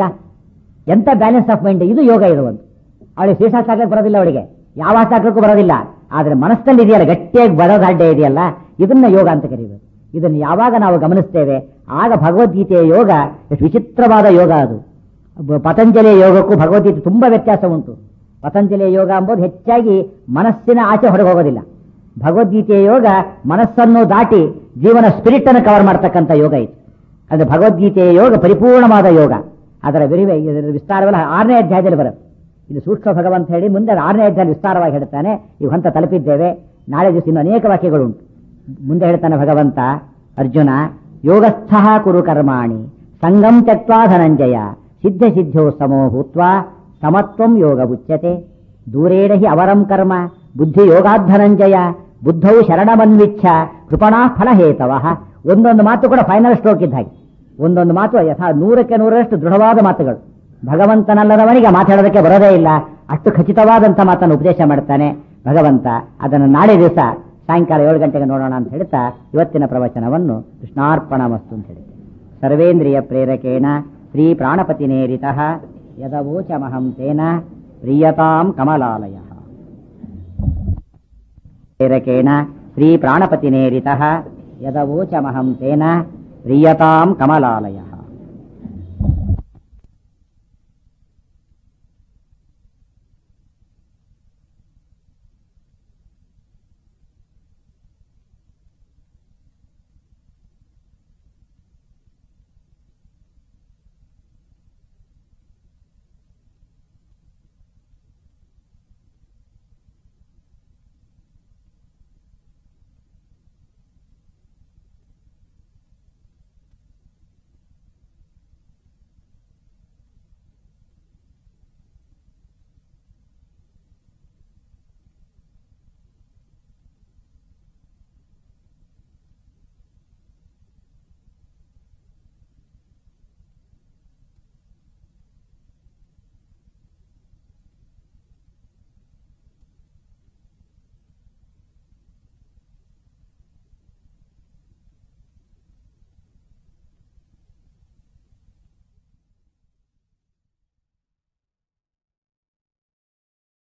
S1: ಎಂತ ಬ್ಯಾಲೆನ್ಸ್ ಆಫ್ ಮೈಂಡ್ ಇದು ಯೋಗ. ಇದು ಒಂದು ಅವಳಿಗೆ ಶೀರ್ಷ ಹಾಕಕ್ಕೆ ಬರೋದಿಲ್ಲ, ಅವಳಿಗೆ ಯಾವ ಹಾಕಕ್ಕೂ ಬರೋದಿಲ್ಲ. ಆದ್ರೆ ಮನಸ್ಸಲ್ಲಿ ಇದೆಯಲ್ಲ, ಗಟ್ಟಿಯಾಗಿ ಬರೋದು ಅಡ್ಡೆ ಇದೆಯಲ್ಲ, ಇದನ್ನ ಯೋಗ ಅಂತ ಕರೀಬೇಕು. ಇದನ್ನು ಯಾವಾಗ ನಾವು ಗಮನಿಸ್ತೇವೆ ಆಗ ಭಗವದ್ಗೀತೆಯ ಯೋಗ ಎಷ್ಟು ವಿಚಿತ್ರವಾದ ಯೋಗ. ಅದು ಪತಂಜಲಿಯ ಯೋಗಕ್ಕೂ ಭಗವದ್ಗೀತೆ ತುಂಬಾ ವ್ಯತ್ಯಾಸ ಉಂಟು. ಪತಂಜಲಿಯ ಯೋಗ ಎಂಬುದು ಹೆಚ್ಚಾಗಿ ಮನಸ್ಸಿನ ಆಚೆ ಹೊರಗೆ ಹೋಗೋದಿಲ್ಲ. ಭಗವದ್ಗೀತೆಯ ಯೋಗ ಮನಸ್ಸನ್ನು ದಾಟಿ ಜೀವನ ಸ್ಪಿರಿಟ್ ಅನ್ನು ಕವರ್ ಮಾಡ್ತಕ್ಕಂಥ ಯೋಗ ಇದು. ಅದು ಭಗವದ್ಗೀತೆಯ ಯೋಗ ಪರಿಪೂರ್ಣವಾದ ಯೋಗ. ಅದರ ವಿರಿವೆ ವಿಸ್ತಾರವೆಲ್ಲ ಆರನೇ ಅಧ್ಯಾಯದಲ್ಲಿ ಬರುತ್ತೆ. ಇದು ಸೂಕ್ಷ್ಮ ಭಗವಂತ ಹೇಳಿ ಮುಂದೆ ಆರನೇ ಅಧ್ಯಾಯ ವಿಸ್ತಾರವಾಗಿ ಹೇಳ್ತಾನೆ. ಈ ಹಂತ ತಲುಪಿದ್ದೇವೆ. ನಾಳೆ ದಿವಸ ಇನ್ನು ಅನೇಕ ವಾಕ್ಯಗಳುಂಟು. ಮುಂದೆ ಹೇಳ್ತಾನೆ ಭಗವಂತ, ಅರ್ಜುನ ಯೋಗಸ್ಥ ಕುರು ಕರ್ಮಾಣಿ ಸಂಗಂ ತ್ಯಕ್ವಾ ಧನಂಜಯ ಸಿದ್ಧ ಸಿದ್ಧೋ ಸಮೋ ಭೂತ್ವಾ ಸಮತ್ವಂ ಯೋಗ ಉಚ್ಯತೆ. ದೂರೇಣ ಹಿ ಅವರಂ ಕರ್ಮ ಬುದ್ಧಿ ಯೋಗಾಧನಂಜಯ ಬುದ್ಧೌ ಶರಣಮನ್ವಿಚ್ಛ ಕೃಪಣಾ ಫಲಹೇತವಃ. ಒಂದೊಂದು ಮಾತು ಕೂಡ ಫೈನಲ್ ಸ್ಟ್ರೋಕ್ ಇದ್ದ ಹಾಗೆ, ಒಂದೊಂದು ಮಾತು ಯಥಾ ನೂರಕ್ಕೆ ನೂರರಷ್ಟು ದೃಢವಾದ ಮಾತುಗಳು. ಭಗವಂತನಲ್ಲದವನಿಗೆ ಮಾತಾಡೋದಕ್ಕೆ ಬರೋದೇ ಇಲ್ಲ, ಅಷ್ಟು ಖಚಿತವಾದಂಥ ಮಾತನ್ನು ಉಪದೇಶ ಮಾಡ್ತಾನೆ ಭಗವಂತ. ಅದನ್ನು ನಾಳೆ ದಿವಸ ಸಾಯಂಕಾಲ ಏಳು ಗಂಟೆಗೆ ನೋಡೋಣ ಅಂತ ಹೇಳ್ತಾ ಇವತ್ತಿನ ಪ್ರವಚನವನ್ನು ಕೃಷ್ಣಾರ್ಪಣಮಸ್ತು ಅಂತ ಹೇಳಿ, ಸರ್ವೇಂದ್ರಿಯ ಪ್ರೇರಕೇಣ ಶ್ರೀ ಪ್ರಾಣಪತಿನೇರಿತಃ ಯದವೋಚಮಹಂ ತೇನ ಪ್ರಿಯತಾಂ ಕಮಲಾಲಯ. ಪ್ರೇರಕೇಣ ಶ್ರೀ ಪ್ರಾಣಪತಿನೇರಿತಃ ಯದವೋಚಮಹಂ ತೇನ ಪ್ರಿಯತಾಂ ಕಮಲಾಲಯ.